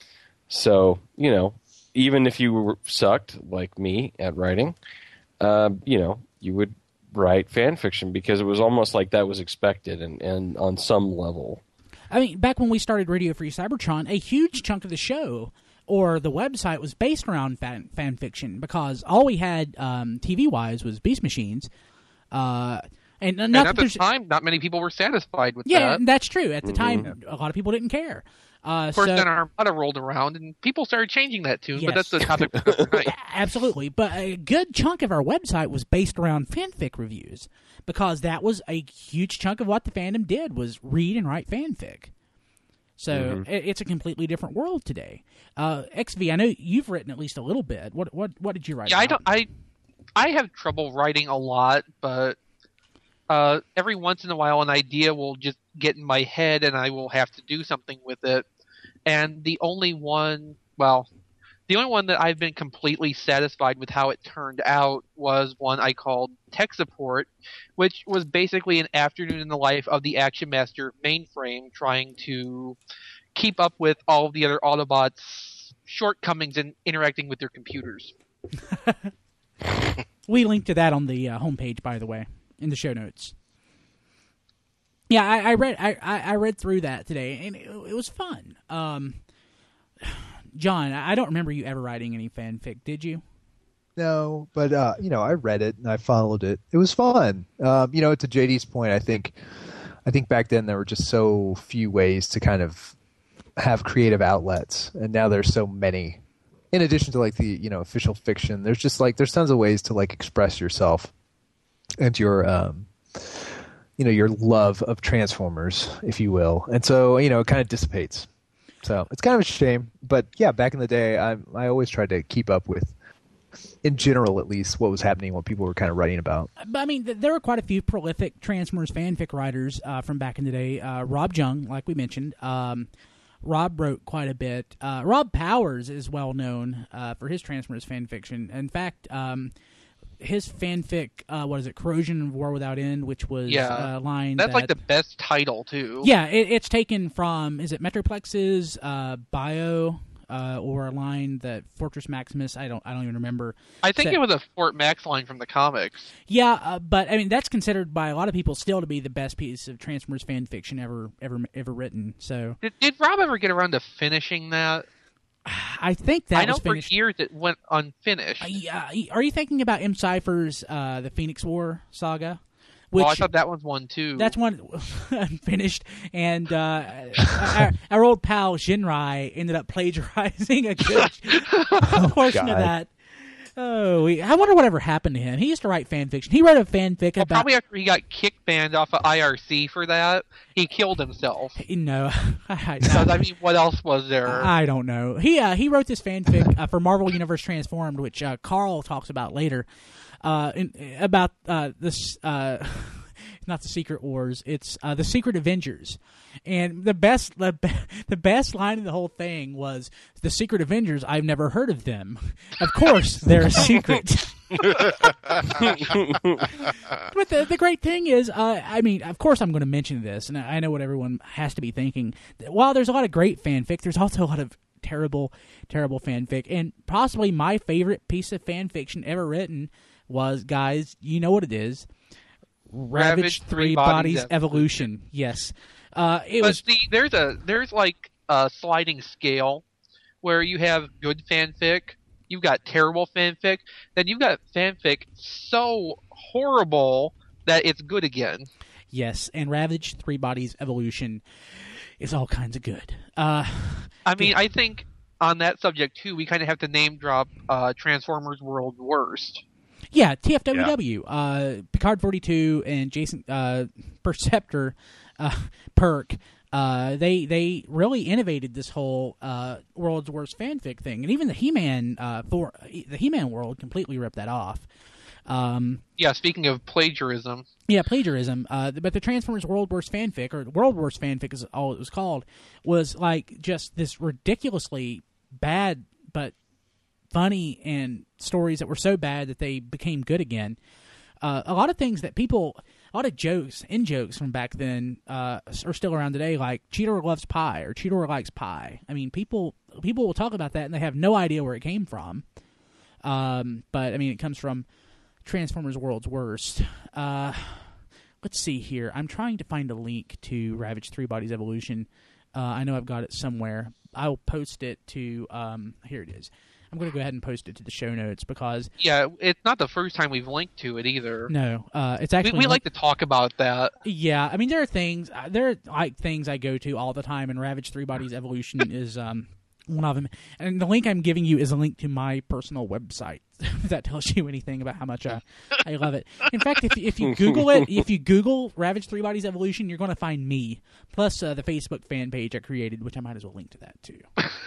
So, you know, even if you were sucked like me at writing, uh, you know, you would write fan fiction because it was almost like that was expected, and, and on some level. I mean, back when we started Radio Free Cybertron, a huge chunk of the show or the website was based around fan, fan fiction because all we had um, T V-wise was Beast Machines. Uh, and, and at the time, not many people were satisfied with yeah, that. Yeah, that's true. At the mm-hmm. time, a lot of people didn't care. Uh, of course, so, then Armada rolled around, and people started changing that tune, yes. but that's the topic for tonight. Absolutely. But a good chunk of our website was based around fanfic reviews because that was a huge chunk of what the fandom did was read and write fanfic. So mm-hmm. it's a completely different world today. Uh, X V, I know you've written at least a little bit. What what what did you write? Yeah, about? I don't. I I have trouble writing a lot, but uh, every once in a while, an idea will just get in my head, and I will have to do something with it. And the only one, well, the only one that I've been completely satisfied with how it turned out was one I called Tech Support, which was basically an afternoon in the life of the Action Master mainframe trying to keep up with all of the other Autobots' shortcomings in interacting with their computers. We linked to that on the uh, homepage, by the way, in the show notes. Yeah, I, I read I, I read through that today, and it, it was fun. Um, John, I don't remember you ever writing any fanfic, did you? No, but uh, you know, I read it and I followed it. It was fun. Um, you know, to J D's point, I think, I think back then there were just so few ways to kind of have creative outlets, and now there's so many. In addition to like the you know official fiction, there's just like there's tons of ways to like express yourself and your um, you know your love of Transformers, if you will, and so you know it kind of dissipates. So it's kind of a shame, but yeah, back in the day, I I always tried to keep up with, in general at least, what was happening, what people were kind of writing about. But, I mean, there were quite a few prolific Transformers fanfic writers uh, from back in the day. Uh, Rob Jung, like we mentioned, um, Rob wrote quite a bit. Uh, Rob Powers is well known uh, for his Transformers fanfiction. In fact, um, his fanfic, uh, what is it, Corrosion of War Without End, which was yeah, a line that's that, like the best title, too. Yeah, it, it's taken from, is it Metroplex's uh, bio... Uh, or a line that Fortress Maximus, I don't I don't even remember. I think said, it was a Fort Max line from the comics. Yeah, uh, but I mean that's considered by a lot of people still to be the best piece of Transformers fan fiction ever ever ever written. So Did, did Rob ever get around to finishing that? I think that I know was finished. for years it went unfinished. Uh, yeah, are you thinking about M. Cypher's uh, the Phoenix War saga? Which, oh, I thought that was one too. That's one unfinished, and uh, our, our old pal Shinrai ended up plagiarizing a good oh, portion God. of that. Oh, we, I wonder whatever happened to him. He used to write fan fiction. He wrote a fanfic well, about. Probably after he got kick banned off of I R C for that, he killed himself. No, I, because I mean, what else was there? I don't know. He uh, he wrote this fanfic uh, for Marvel Universe Transformed, which uh, Carl talks about later. Uh, in, about uh, this, uh, not the Secret Wars. It's uh, the Secret Avengers, and the best the, the best line of the whole thing was the Secret Avengers. I've never heard of them. Of course, they're a secret. But the the great thing is, uh, I mean, of course, I'm going to mention this, and I know what everyone has to be thinking. While there's a lot of great fanfic, there's also a lot of terrible, terrible fanfic, and possibly my favorite piece of fan fiction ever written was, guys, you know what it is. Ravage, Ravage Three, Three Bodies, Bodies Evolution. Evolution. Yes. Uh, it but was. See, there's a there's like a sliding scale where you have good fanfic, you've got terrible fanfic, then you've got fanfic so horrible that it's good again. Yes, and Ravage Three Bodies Evolution is all kinds of good. Uh, I mean, I think on that subject too, we kind of have to name drop uh, Transformers World Worst. Yeah, T F W W, yeah. uh, Picard forty-two, and Jason uh, Perceptor uh, Perk. Uh, they they really innovated this whole uh, World's Worst fanfic thing, and even the He-Man uh, for the He-Man world completely ripped that off. Um, yeah, speaking of plagiarism. Yeah, plagiarism. Uh, but the Transformers World Worst fanfic, or World Worst fanfic is all it was called, was like just this ridiculously bad but funny and stories that were so bad that they became good again. Uh, a lot of things that people, a lot of jokes, in jokes from back then uh, are still around today, like Cheetor loves pie or Cheetor likes pie. I mean, people people will talk about that and they have no idea where it came from. Um, but, I mean, it comes from Transformers World's Worst. Uh, let's see here. I'm trying to find a link to Ravage Three Bodies Evolution. Uh, I know I've got it somewhere. I'll post it to, um, here it is. I'm going to go ahead and post it to the show notes because... Yeah, it's not the first time we've linked to it either. No, uh, it's actually... We, we like to talk about that. Yeah, I mean, there are things, there are like things I go to all the time, and Ravage Three Bodies Evolution is um, one of them. And the link I'm giving you is a link to my personal website. If that tells you anything about how much uh, I love it. In fact, if if you Google it, if you Google Ravage Three Bodies Evolution, you're going to find me, plus uh, the Facebook fan page I created, which I might as well link to that too.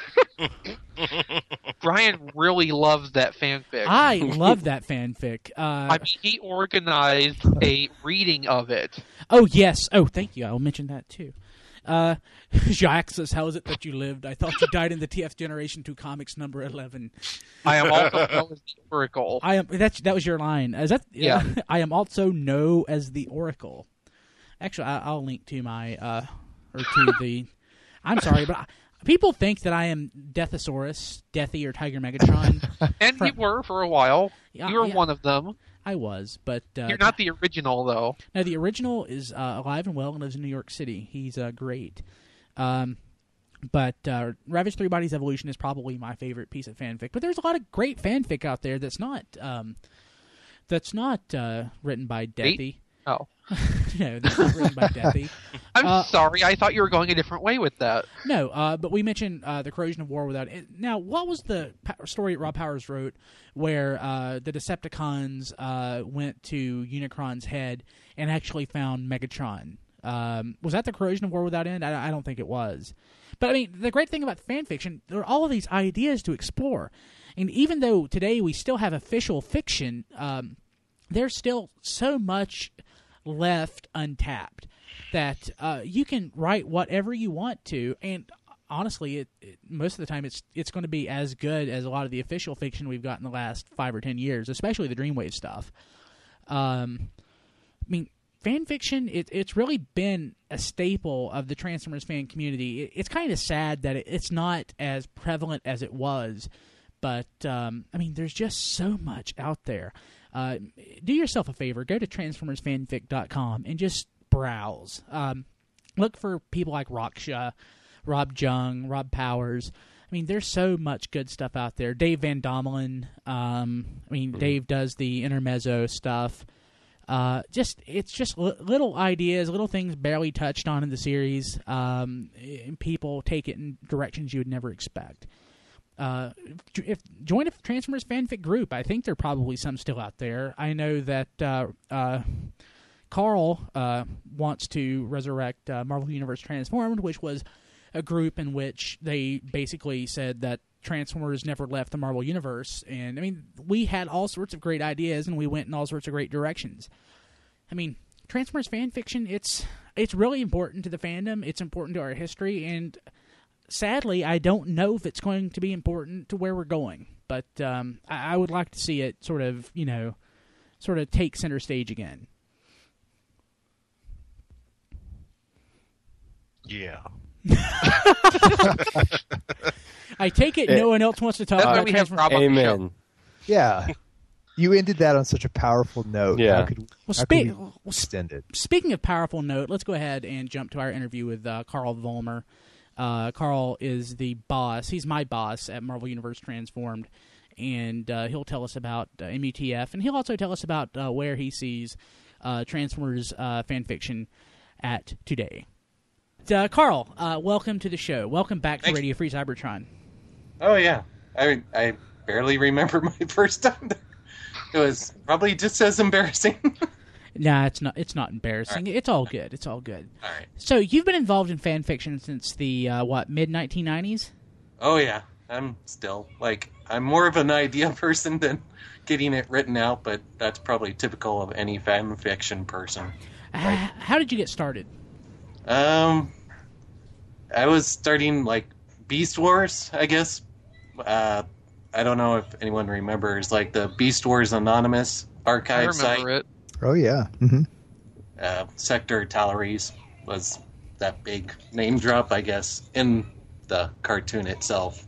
Brian really loves that fanfic. I love that fanfic. Uh, I mean, he organized a reading of it. Oh, yes. Oh, thank you. I'll mention that, too. Uh, Jaxus, how is it that you lived? I thought you died in the T F Generation two comics number eleven. I am also known as the Oracle. I am. That's, that was your line. Is that? Yeah. Uh, I am also known as the Oracle. Actually, I, I'll link to my, uh, or to the, I'm sorry, but... I, people think that I am Deathosaurus, Deathy, or Tiger Megatron. And from, you were for a while. Yeah, you were yeah, one of them. I was, but... Uh, You're not the original, though. No, the original is uh, alive and well and lives in New York City. He's uh, great. Um, but uh, Ravage Three Bodies Evolution is probably my favorite piece of fanfic. But there's a lot of great fanfic out there that's not um, that's not uh, written by Deathy. Eight? Oh. No, that's not written by Deathy. I'm uh, sorry. I thought you were going a different way with that. No, uh, but we mentioned uh, the Corrosion of War Without End. Now, what was the story Rob Powers wrote where uh, the Decepticons uh, went to Unicron's head and actually found Megatron? Um, was that the Corrosion of War Without End? I, I don't think it was. But, I mean, the great thing about fan fiction, there are all of these ideas to explore. And even though today we still have official fiction, um, there's still so much left untapped that uh, you can write whatever you want to, and honestly, it, it, most of the time it's it's going to be as good as a lot of the official fiction we've got in the last five or ten years, especially the Dreamwave stuff. Um, I mean, fan fiction, it, it's really been a staple of the Transformers fan community. It, it's kind of sad that it, it's not as prevalent as it was, but, um, I mean, there's just so much out there. Uh, do yourself a favor, go to transformers fanfic dot com and just browse. Um, look for people like Raksha, Rob Jung, Rob Powers. I mean, there's so much good stuff out there. Dave Van Domelen. Um, I mean, mm-hmm. Dave does the intermezzo stuff. Uh, just it's just li- little ideas, little things barely touched on in the series. Um, and people take it in directions you would never expect. Uh, if join a Transformers fanfic group. I think there are probably some still out there. I know that uh, uh, Carl uh, wants to resurrect uh, Marvel Universe Transformed, which was a group in which they basically said that Transformers never left the Marvel Universe. And, I mean, we had all sorts of great ideas, and we went in all sorts of great directions. I mean, Transformers fan fiction, it's it's really important to the fandom. It's important to our history, and sadly, I don't know if it's going to be important to where we're going. But um, I, I would like to see it sort of, you know, sort of take center stage again. Yeah. I take it no one else wants to talk That's about why we have Transformers. Rob on the show. Amen. Yeah. You ended that on such a powerful note. Yeah. How could, Well, how spe- could we well, extend it? Speaking of powerful note, let's go ahead and jump to our interview with uh, Carl Vollmer. Uh, Carl is the boss. He's my boss at Marvel Universe Transformed, and uh, he'll tell us about uh, M U T F, and he'll also tell us about uh, where he sees uh, Transformers uh, fan fiction at today. Uh, Carl, uh, welcome to the show. Welcome back to Thanks. Radio Free Cybertron. Oh yeah, I I barely remember my first time there. It was probably just as embarrassing. Nah, it's not. It's not embarrassing. Right. It's all good. It's all good. All right. So you've been involved in fan fiction since the uh, what mid nineteen nineties? Oh yeah, I'm still like I'm more of an idea person than getting it written out, but that's probably typical of any fan fiction person. Right? Uh, how did you get started? Um, I was starting like Beast Wars, I guess. Uh, I don't know if anyone remembers like the Beast Wars Anonymous archive I remember site. it. Oh, yeah. Mm-hmm. Uh, Sector Talaris was that big name drop, I guess, in the cartoon itself.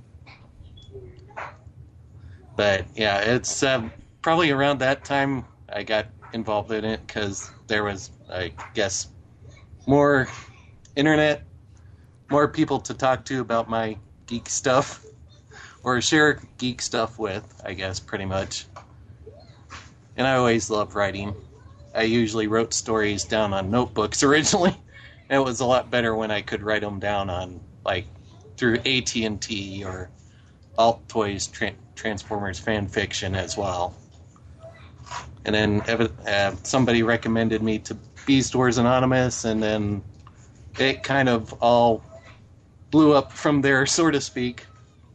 But yeah, it's uh, probably around that time I got involved in it because there was, I guess, more internet, more people to talk to about my geek stuff, or share geek stuff with, I guess, pretty much. And I always loved writing. I usually wrote stories down on notebooks originally. And it was a lot better when I could write them down on, like, through A T and T or Alt Toys tra- Transformers fan fiction as well. And then uh, somebody recommended me to Beast Wars Anonymous, and then it kind of all blew up from there, so to speak.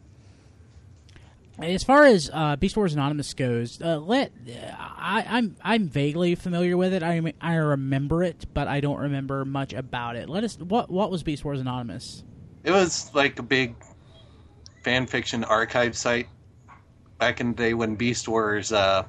As far as uh, Beast Wars Anonymous goes, uh, let I, I'm I'm vaguely familiar with it. I I remember it, but I don't remember much about it. Let us. What what was Beast Wars Anonymous? It was like a big fan fiction archive site back in the day when Beast Wars uh,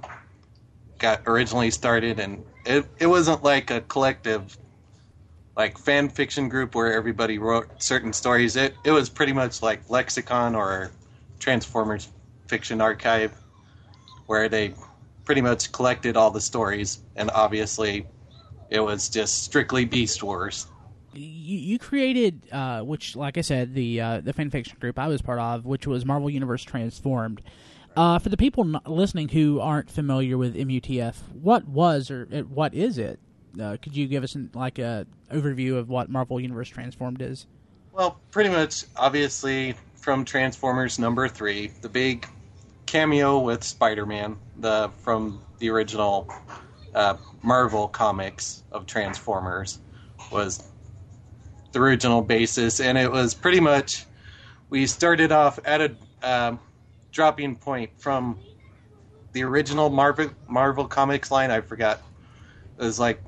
got originally started, and it it wasn't like a collective like fan fiction group where everybody wrote certain stories. It it was pretty much like Lexicon or Transformers Fiction Archive, where they pretty much collected all the stories, and obviously it was just strictly Beast Wars. You, you created, uh, which, like I said, the uh, the fan fiction group I was part of, which was Marvel Universe Transformed. Uh, for the people not listening who aren't familiar with M U T F, what was or what is it? Uh, could you give us an, like a overview of what Marvel Universe Transformed is? Well, pretty much, obviously, from Transformers number three, the big cameo with Spider-Man, the from the original uh, Marvel comics of Transformers, was the original basis, and it was pretty much, we started off at a um, dropping point from the original Marvel Marvel comics line. I forgot. It was like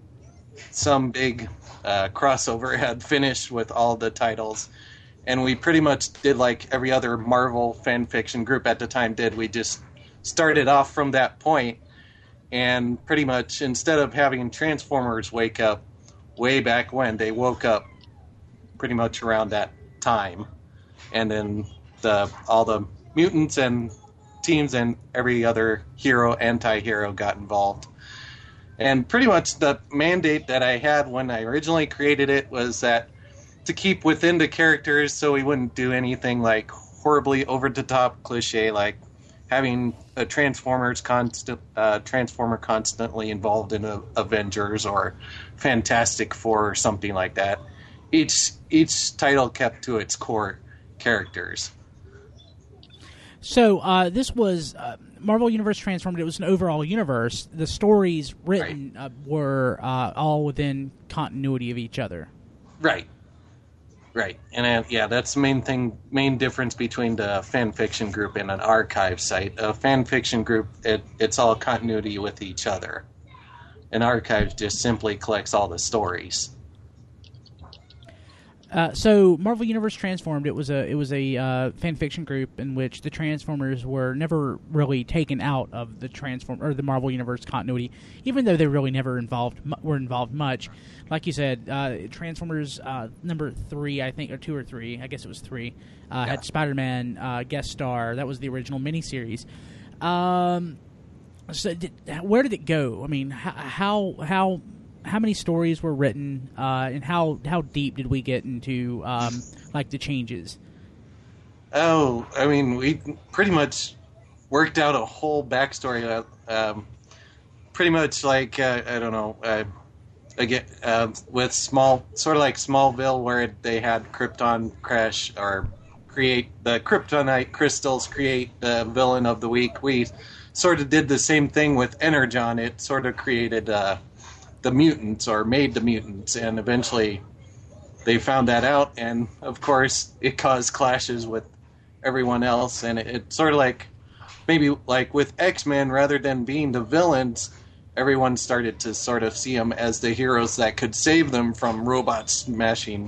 some big uh, crossover had finished with all the titles, and we pretty much did like every other Marvel fan fiction group at the time did. We just started off from that point, and pretty much instead of having Transformers wake up way back when, they woke up pretty much around that time, and then the all the mutants and teams and every other hero, anti-hero got involved. And pretty much the mandate that I had when I originally created it was that to keep within the characters, so we wouldn't do anything like horribly over-the-top cliche, like having a Transformers constant, uh, Transformer constantly involved in a Avengers or Fantastic Four or something like that. Each each title kept to its core characters. So uh, this was uh, Marvel Universe Transformed. It was an overall universe. The stories written right. uh, were uh, all within continuity of each other. Right. Right, and uh, yeah, that's the main thing, main difference between the fan fiction group and an archive site. A fan fiction group, it, it's all continuity with each other, and Archive just simply collects all the stories. Uh, so Marvel Universe Transformed, it was a it was a uh, fan fiction group in which the Transformers were never really taken out of the Transform or the Marvel Universe continuity, even though they really never involved were involved much. Like you said, uh, Transformers uh, number three, I think, or two or three, I guess it was three, uh, yeah. had Spider-Man uh, guest star. That was the original miniseries. Um, so did, where did it go? I mean, how how how many stories were written, uh, and how how deep did we get into um, like the changes? Oh, I mean, we pretty much worked out a whole backstory. Um, pretty much like uh, I don't know, uh, again uh, with small, sort of like Smallville, where they had Krypton crash or create the kryptonite crystals, create the villain of the week. We sort of did the same thing with Energon. It sort of created uh, the mutants, or made the mutants, and eventually they found that out, and of course it caused clashes with everyone else, and it, it sort of like, maybe like with X-Men, rather than being the villains, everyone started to sort of see them as the heroes that could save them from robots smashing,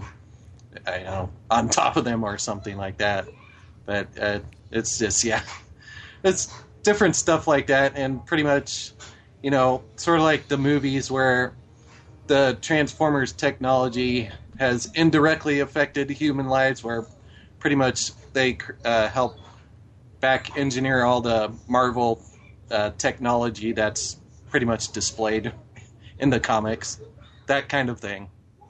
I know, on top of them or something like that. But uh, it's just, yeah, it's different stuff like that, and pretty much, you know, sort of like the movies where the Transformers technology has indirectly affected human lives, where pretty much they uh, help back engineer all the Marvel uh, technology that's pretty much displayed in the comics, that kind of thing.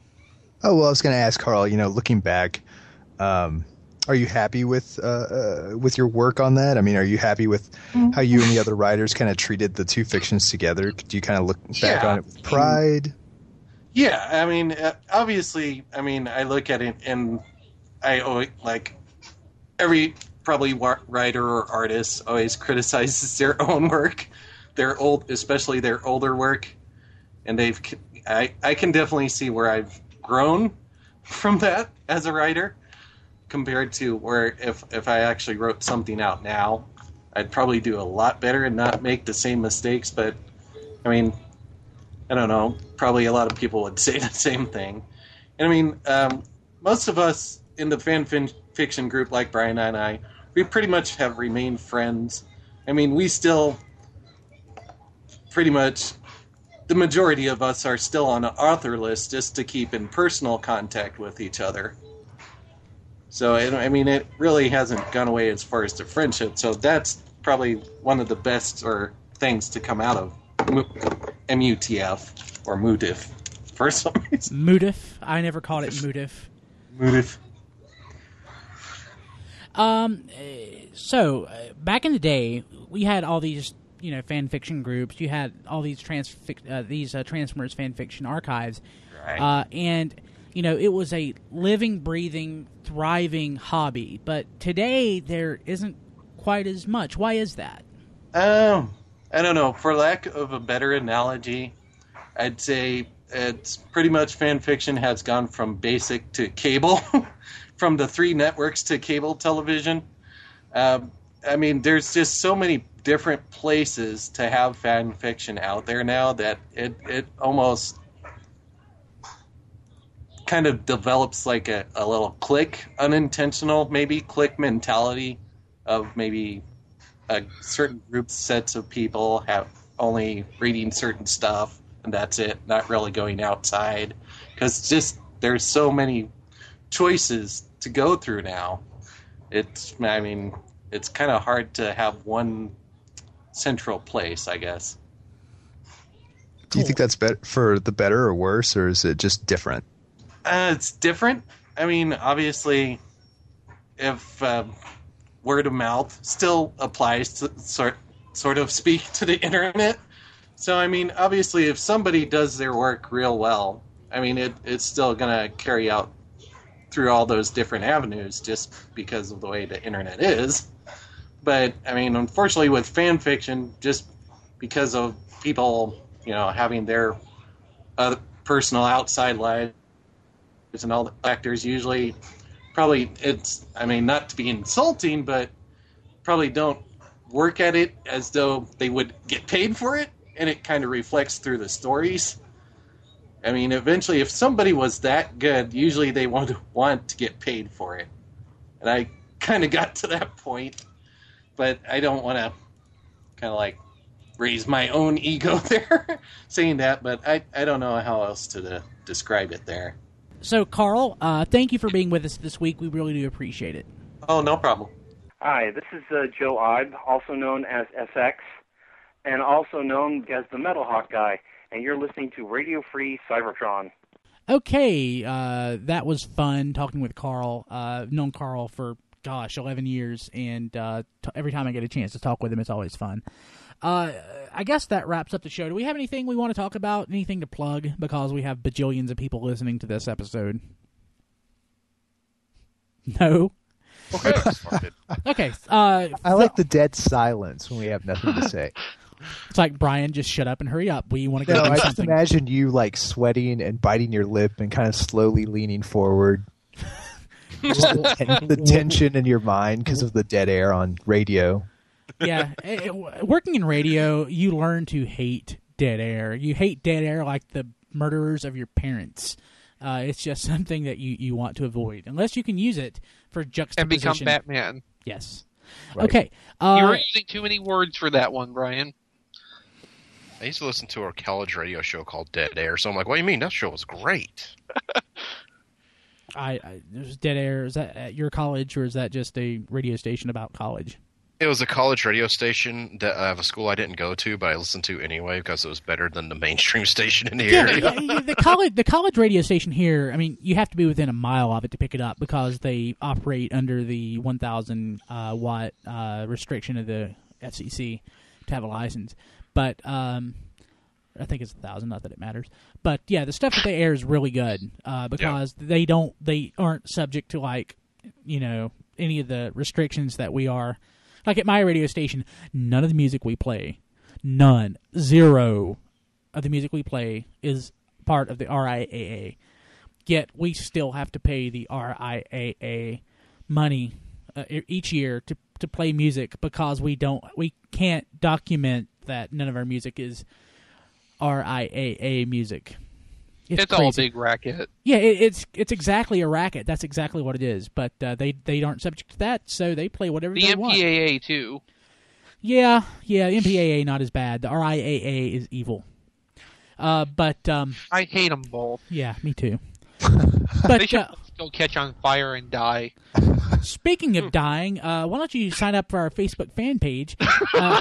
Oh, well, I was going to ask Carl, you know, looking back, um, are you happy with uh, uh, with your work on that? I mean, are you happy with mm-hmm. how you and the other writers kind of treated the two fictions together? Do you kind of look back yeah. on it with pride? Yeah, I mean, uh, obviously, I mean, I look at it and I always, like, every probably writer or artist always criticizes their own work, their old, especially their older work, and they've, I, I can definitely see where I've grown from that as a writer, compared to where if, if I actually wrote something out now, I'd probably do a lot better and not make the same mistakes. But, I mean, I don't know, probably a lot of people would say the same thing. And I mean, um, most of us in the fan fin- fiction group, like Brian and I, we pretty much have remained friends. I mean, we still pretty much, the majority of us are still on an author list just to keep in personal contact with each other. So, I mean, it really hasn't gone away as far as the friendship. So that's probably one of the best or things to come out of M U T F, or Mutif, for some reason. Mutif? I never called it Mutif. Mutif. Um, so, uh, back in the day, we had all these, you know, fan fiction groups. You had all these trans uh, these uh, Transformers fan fiction archives. Right. Uh, and... You know, it was a living, breathing, thriving hobby. But today, there isn't quite as much. Why is that? Um, I don't know. For lack of a better analogy, I'd say it's pretty much fan fiction has gone from basic to cable, from the three networks to cable television. Um, I mean, there's just so many different places to have fan fiction out there now that it, it almost kind of develops like a, a little clique, unintentional maybe clique mentality of maybe a certain group sets of people have only reading certain stuff and that's it, not really going outside, because just there's so many choices to go through now. It's, I mean, it's kind of hard to have one central place, I guess. Do you think that's better for the better or worse, or is it just different? Uh, it's different. I mean, obviously, if uh, word of mouth still applies to sort sort of speak to the internet. So, I mean, obviously, if somebody does their work real well, I mean, it, it's still going to carry out through all those different avenues just because of the way the internet is. But, I mean, unfortunately, with fan fiction, just because of people, you know, having their uh, personal outside lives, and all the actors usually probably, it's, I mean, not to be insulting, but probably don't work at it as though they would get paid for it. and it kind of reflects through the stories. I mean, eventually, if somebody was that good, usually they want to want to get paid for it. And I kind of got to that point, but I don't want to kind of like raise my own ego there saying that, but I, I don't know how else to uh, describe it there. So, Carl, uh, thank you for being with us this week. We really do appreciate it. Oh, no problem. Hi, this is uh, Joe Ibe, also known as S X, and also known as the Metal Hawk Guy, and you're listening to Radio Free Cybertron. Okay, uh, that was fun talking with Carl. Uh, I've known Carl for, gosh, eleven years, and uh, t- every time I get a chance to talk with him, it's always fun. Uh, I guess that wraps up the show. Do we have anything we want to talk about? Anything to plug? Because we have bajillions of people listening to this episode. No? Okay. Okay. Uh, I like the dead silence when we have nothing to say. It's like, Brian, just shut up and hurry up. We want to No, go do I just something. imagine you like sweating and biting your lip and kind of slowly leaning forward. And the tension in your mind because of the dead air on radio. Yeah. It- it- working in radio, you learn to hate dead air. You hate dead air like the murderers of your parents. Uh, it's just something that you, you want to avoid. Unless you can use it for juxtaposition. And become Batman. Yes. Right. Okay. Uh, you were using too many words for that one, Brian. I used to listen to a college radio show called Dead Air, so I'm like, what do you mean? That show was great. I, I there's dead air. Is that at your college, or is that just a radio station about college? It was a college radio station that, uh, of a school I didn't go to, but I listened to anyway because it was better than the mainstream station in the Yeah, area. yeah, yeah, the college the college radio station here, I mean, you have to be within a mile of it to pick it up because they operate under the one thousand uh, watt uh, restriction of the F C C to have a license. But um, I think it's one thousand, not that it matters. But yeah, the stuff that they air is really good uh, because yeah. they don't they aren't subject to, like, you know, any of the restrictions that we are. Like at my radio station, none of the music we play, none, zero of the music we play is part of the R I A A. Yet we still have to pay the R I A A money uh, each year to to play music because we don't we can't document that none of our music is R I A A music. It's, it's all a big racket. Yeah, it, it's it's exactly a racket. That's exactly what it is. But uh, they they aren't subject to that, so they play whatever the they M P A A want. The M P A A too. Yeah, yeah. The M P A A not as bad. The R I A A is evil. Uh, but um, I hate them both. Yeah, me too. But they should uh, still catch on fire and die. Speaking of dying, uh, why don't you sign up for our Facebook fan page? Uh,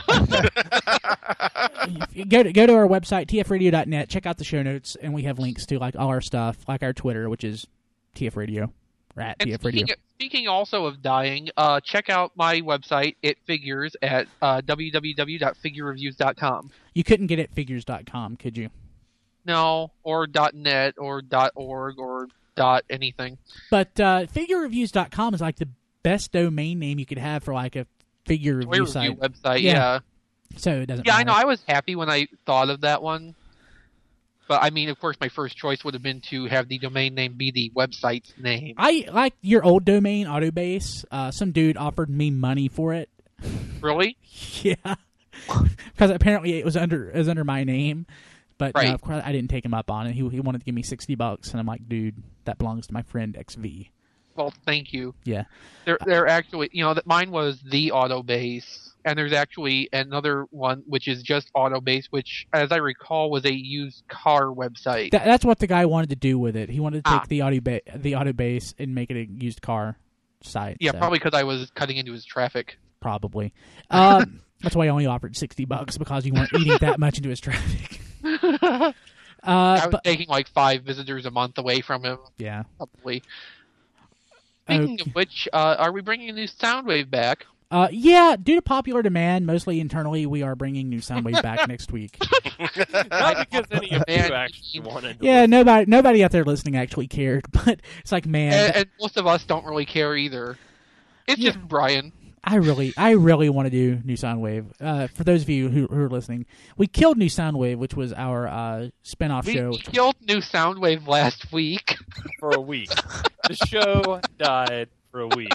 go to go to our website t f radio dot net. Check out the show notes, and we have links to like all our stuff, like our Twitter, which is T F Radio, or at and T F speaking, Radio. Speaking also of dying, uh, check out my website. It figures at uh, w w w dot figure reviews dot com. You couldn't get it figures dot com, could you? No, or .net or .org or anything. But uh, figure reviews dot com is like the best domain name you could have for like a figure Toy review review site. website, yeah. yeah. So it doesn't Yeah, matter. I know. I was happy when I thought of that one. But, I mean, of course, my first choice would have been to have the domain name be the website's name. I like your old domain, Autobase. Uh, some dude offered me money for it. Really? Yeah. Because apparently it was under it was under my name. But right. uh, of course I didn't take him up on it. He he wanted to give me sixty bucks, and I'm like, dude, that belongs to my friend X V. Well, thank you. Yeah. They're, they're actually, you know, that mine was the Autobase. And there's actually another one which is just Autobase, which, as I recall, was a used car website. That, that's what the guy wanted to do with it. He wanted to take ah. the auto ba- the Autobase and make it a used car site. Yeah, so. probably because I was cutting into his traffic. Probably. Um, that's why I only offered sixty bucks, because you weren't eating that much into his traffic. uh, I was but, taking like five visitors a month away from him. Yeah. Probably. Speaking okay. of which, uh, are we bringing a new Soundwave back? Uh, yeah, due to popular demand, mostly internally, we are bringing new Soundwave back next week. Not because any of you actually wanted to Yeah, listen. nobody nobody out there listening actually cared, but it's like, man. And, and most of us don't really care either. It's Yeah. just Brian. I really, I really want to do New Soundwave. Uh, for those of you who, who are listening, we killed New Soundwave, which was our uh, spinoff We show. killed New Soundwave last week. For a week. The show died for a week.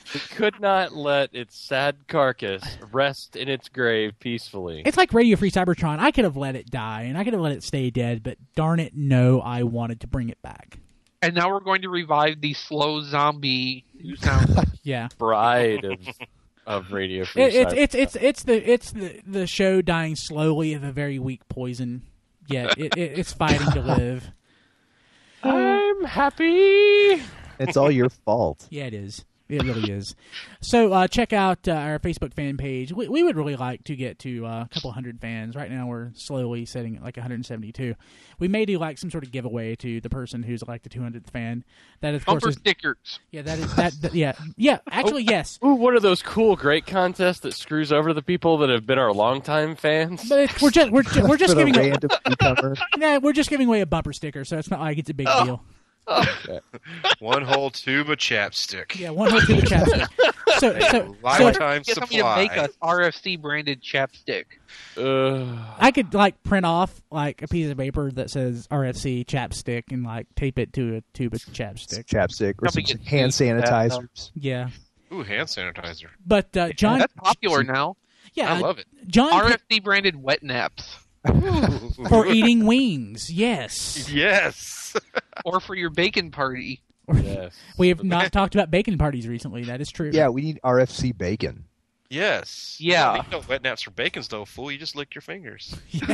We could not let its sad carcass rest in its grave peacefully. It's like Radio Free Cybertron. I could have let it die, and I could have let it stay dead, but darn it, no, I wanted to bring it back. And now we're going to revive the slow zombie who sounds like yeah. bride of of Radio Free it, it's, Cybertron. it's it's it's the it's the, the show dying slowly of a very weak poison. Yet it, it, it's fighting to live. I'm happy. It's all your fault. Yeah, it is. It really is. So uh, check out uh, our Facebook fan page. We, we would really like to get to uh, a couple hundred fans. Right now we're slowly setting at like one hundred seventy-two. We may do like some sort of giveaway to the person who's like the two hundredth fan. That of bumper course is, stickers. Yeah, that is that. that yeah, yeah. Actually, oh, yes. Ooh, one of those cool, great contests that screws over the people that have been our longtime fans. But it's, we're just we're ju- we're just For the giving random newcomer. yeah we're just giving away a bumper sticker, so it's not like it's a big Oh. deal. Okay. One whole tube of chapstick. Yeah, one whole tube of chapstick. So, A so, lifetime Get somebody supply. to make us R F C branded chapstick. Uh, I could like print off like a piece of paper that says R F C chapstick and like tape it to a tube of chapstick. Chapstick or some Probably get hand sued for that, sanitizers. Yeah, Ooh, hand sanitizer. but uh, John, That's popular now. yeah, I love it. John R F C branded wet naps. for eating wings. Yes, Yes. Or for your bacon party. yes. we have not talked about bacon parties recently. That is true. Yeah, we need R F C bacon. Yes. Yeah. You don't need no wet naps for bacon stove, fool. You just lick your fingers.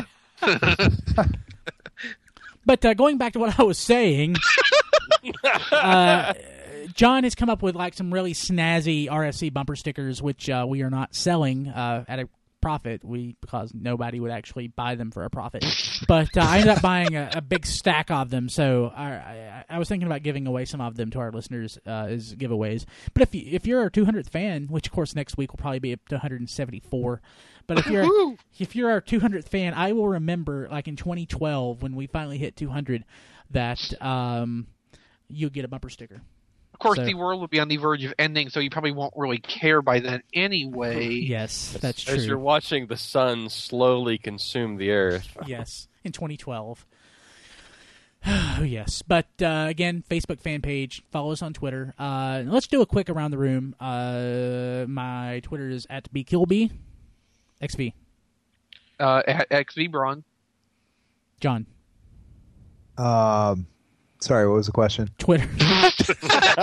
But uh, going back to what I was saying, uh, John has come up with like some really snazzy R F C bumper stickers, which uh, we are not selling uh, at a profit. We because nobody would actually buy them for a profit. But uh, I ended up buying a, a big stack of them, so I, I, I was thinking about giving away some of them to our listeners uh, as giveaways. But if you, if you're our two hundredth fan, which of course next week will probably be up to one hundred seventy-four. But if you're if you're our two hundredth fan, I will remember like in twenty twelve when we finally hit two hundred that um, you'll get a bumper sticker. Of course, So- the world will be on the verge of ending, so you probably won't really care by then anyway. Yes, that's As you're true. watching the sun slowly consume the earth. Yes, in twenty twelve. Oh, yes. But, uh, again, Facebook fan page. Follow us on Twitter. Uh, let's do a quick around the room. Uh, my Twitter is at bkilby. X V. Uh, X V Braun. John. Um, sorry, what was the question? Twitter. J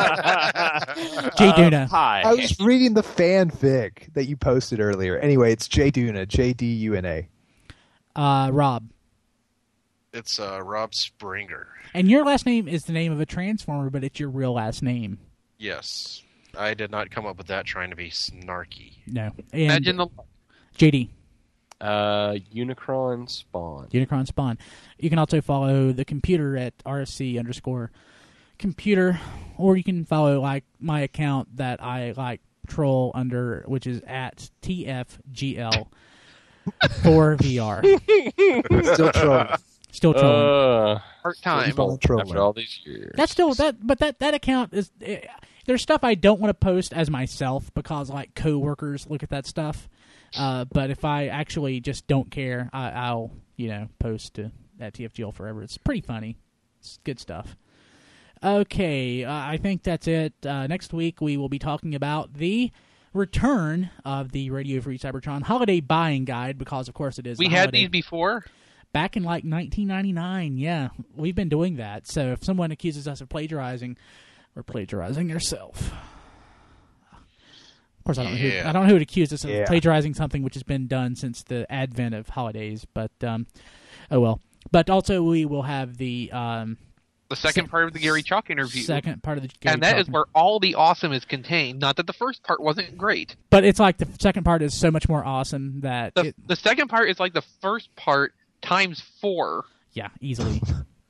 Duna. Uh, hi. I was reading the fanfic that you posted earlier. Anyway, it's J Duna, J D U N A. Uh, Rob. It's uh, Rob Springer. And your last name is the name of a Transformer, but it's your real last name. Yes. I did not come up with that trying to be snarky. No. And Imagine the J D. Uh, Unicron Spawn. Unicron Spawn. You can also follow the computer at R F C underscore computer, or you can follow like my account that I like troll under, which is at T F G L for V R. Still trolling. Still trolling. Uh, part time. Still trolling. after all these years. That's still that, but that that account is. eh, there's stuff I don't want to post as myself because like coworkers look at that stuff. Uh, but if I actually just don't care, I, I'll you know post to, at T F G L forever. It's pretty funny. It's good stuff. Okay, uh, I think that's it. Uh, next week we will be talking about the return of the Radio Free Cybertron Holiday Buying Guide because, of course, it is. We the had holiday. these before. Back in like nineteen ninety-nine, yeah, we've been doing that. So if someone accuses us of plagiarizing, we're plagiarizing ourselves. Of course, I don't know who, Yeah. I don't know who would accuse us of Yeah. plagiarizing something which has been done since the advent of holidays. But um, oh well. But also, we will have the um, The second Se- part of the Gary Chalk interview. second part of the Gary and that is Chalk- where all the awesome is contained. Not that the first part wasn't great. But it's like the second part is so much more awesome that The, it, the second part is like the first part times four. yeah, easily.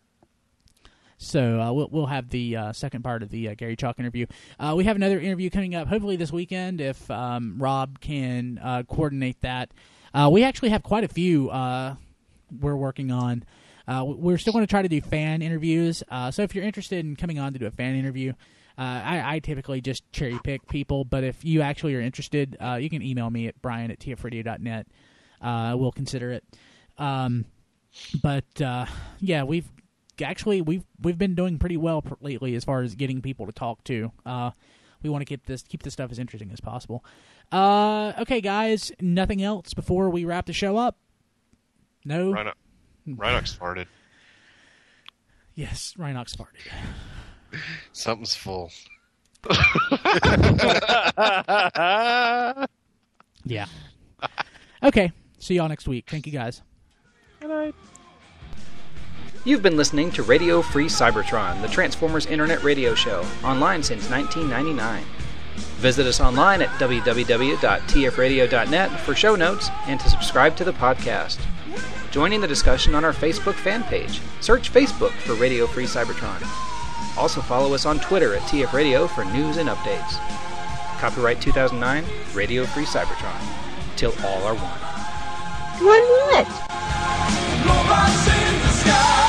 So uh, we'll we'll have the uh, second part of the uh, Gary Chalk interview. Uh, we have another interview coming up, hopefully this weekend, if um, Rob can uh, coordinate that. Uh, we actually have quite a few uh, we're working on. Uh, we're still going to try to do fan interviews. Uh, so if you're interested in coming on to do a fan interview, uh, I, I typically just cherry pick people. But if you actually are interested, uh, you can email me at brian at t f radio dot net. Uh, we'll consider it. Um, but uh, yeah, we've actually we've we've been doing pretty well pr- lately as far as getting people to talk to. Uh, We want to keep this keep this stuff as interesting as possible. Uh, okay, guys, nothing else before we wrap the show up? No? Rhino- Rhinox farted. Yes, Rhinox farted. Something's full. Yeah. Okay, see y'all next week. Thank you, guys. Good night. You've been listening to Radio Free Cybertron, the Transformers Internet radio show, online since nineteen ninety-nine. Visit us online at w w w dot t f radio dot net for show notes and to subscribe to the podcast. Join in the discussion on our Facebook fan page. Search Facebook for Radio Free Cybertron. Also follow us on Twitter at T F Radio for news and updates. Copyright two thousand nine, Radio Free Cybertron. Till all are one. One what? Robots in the sky.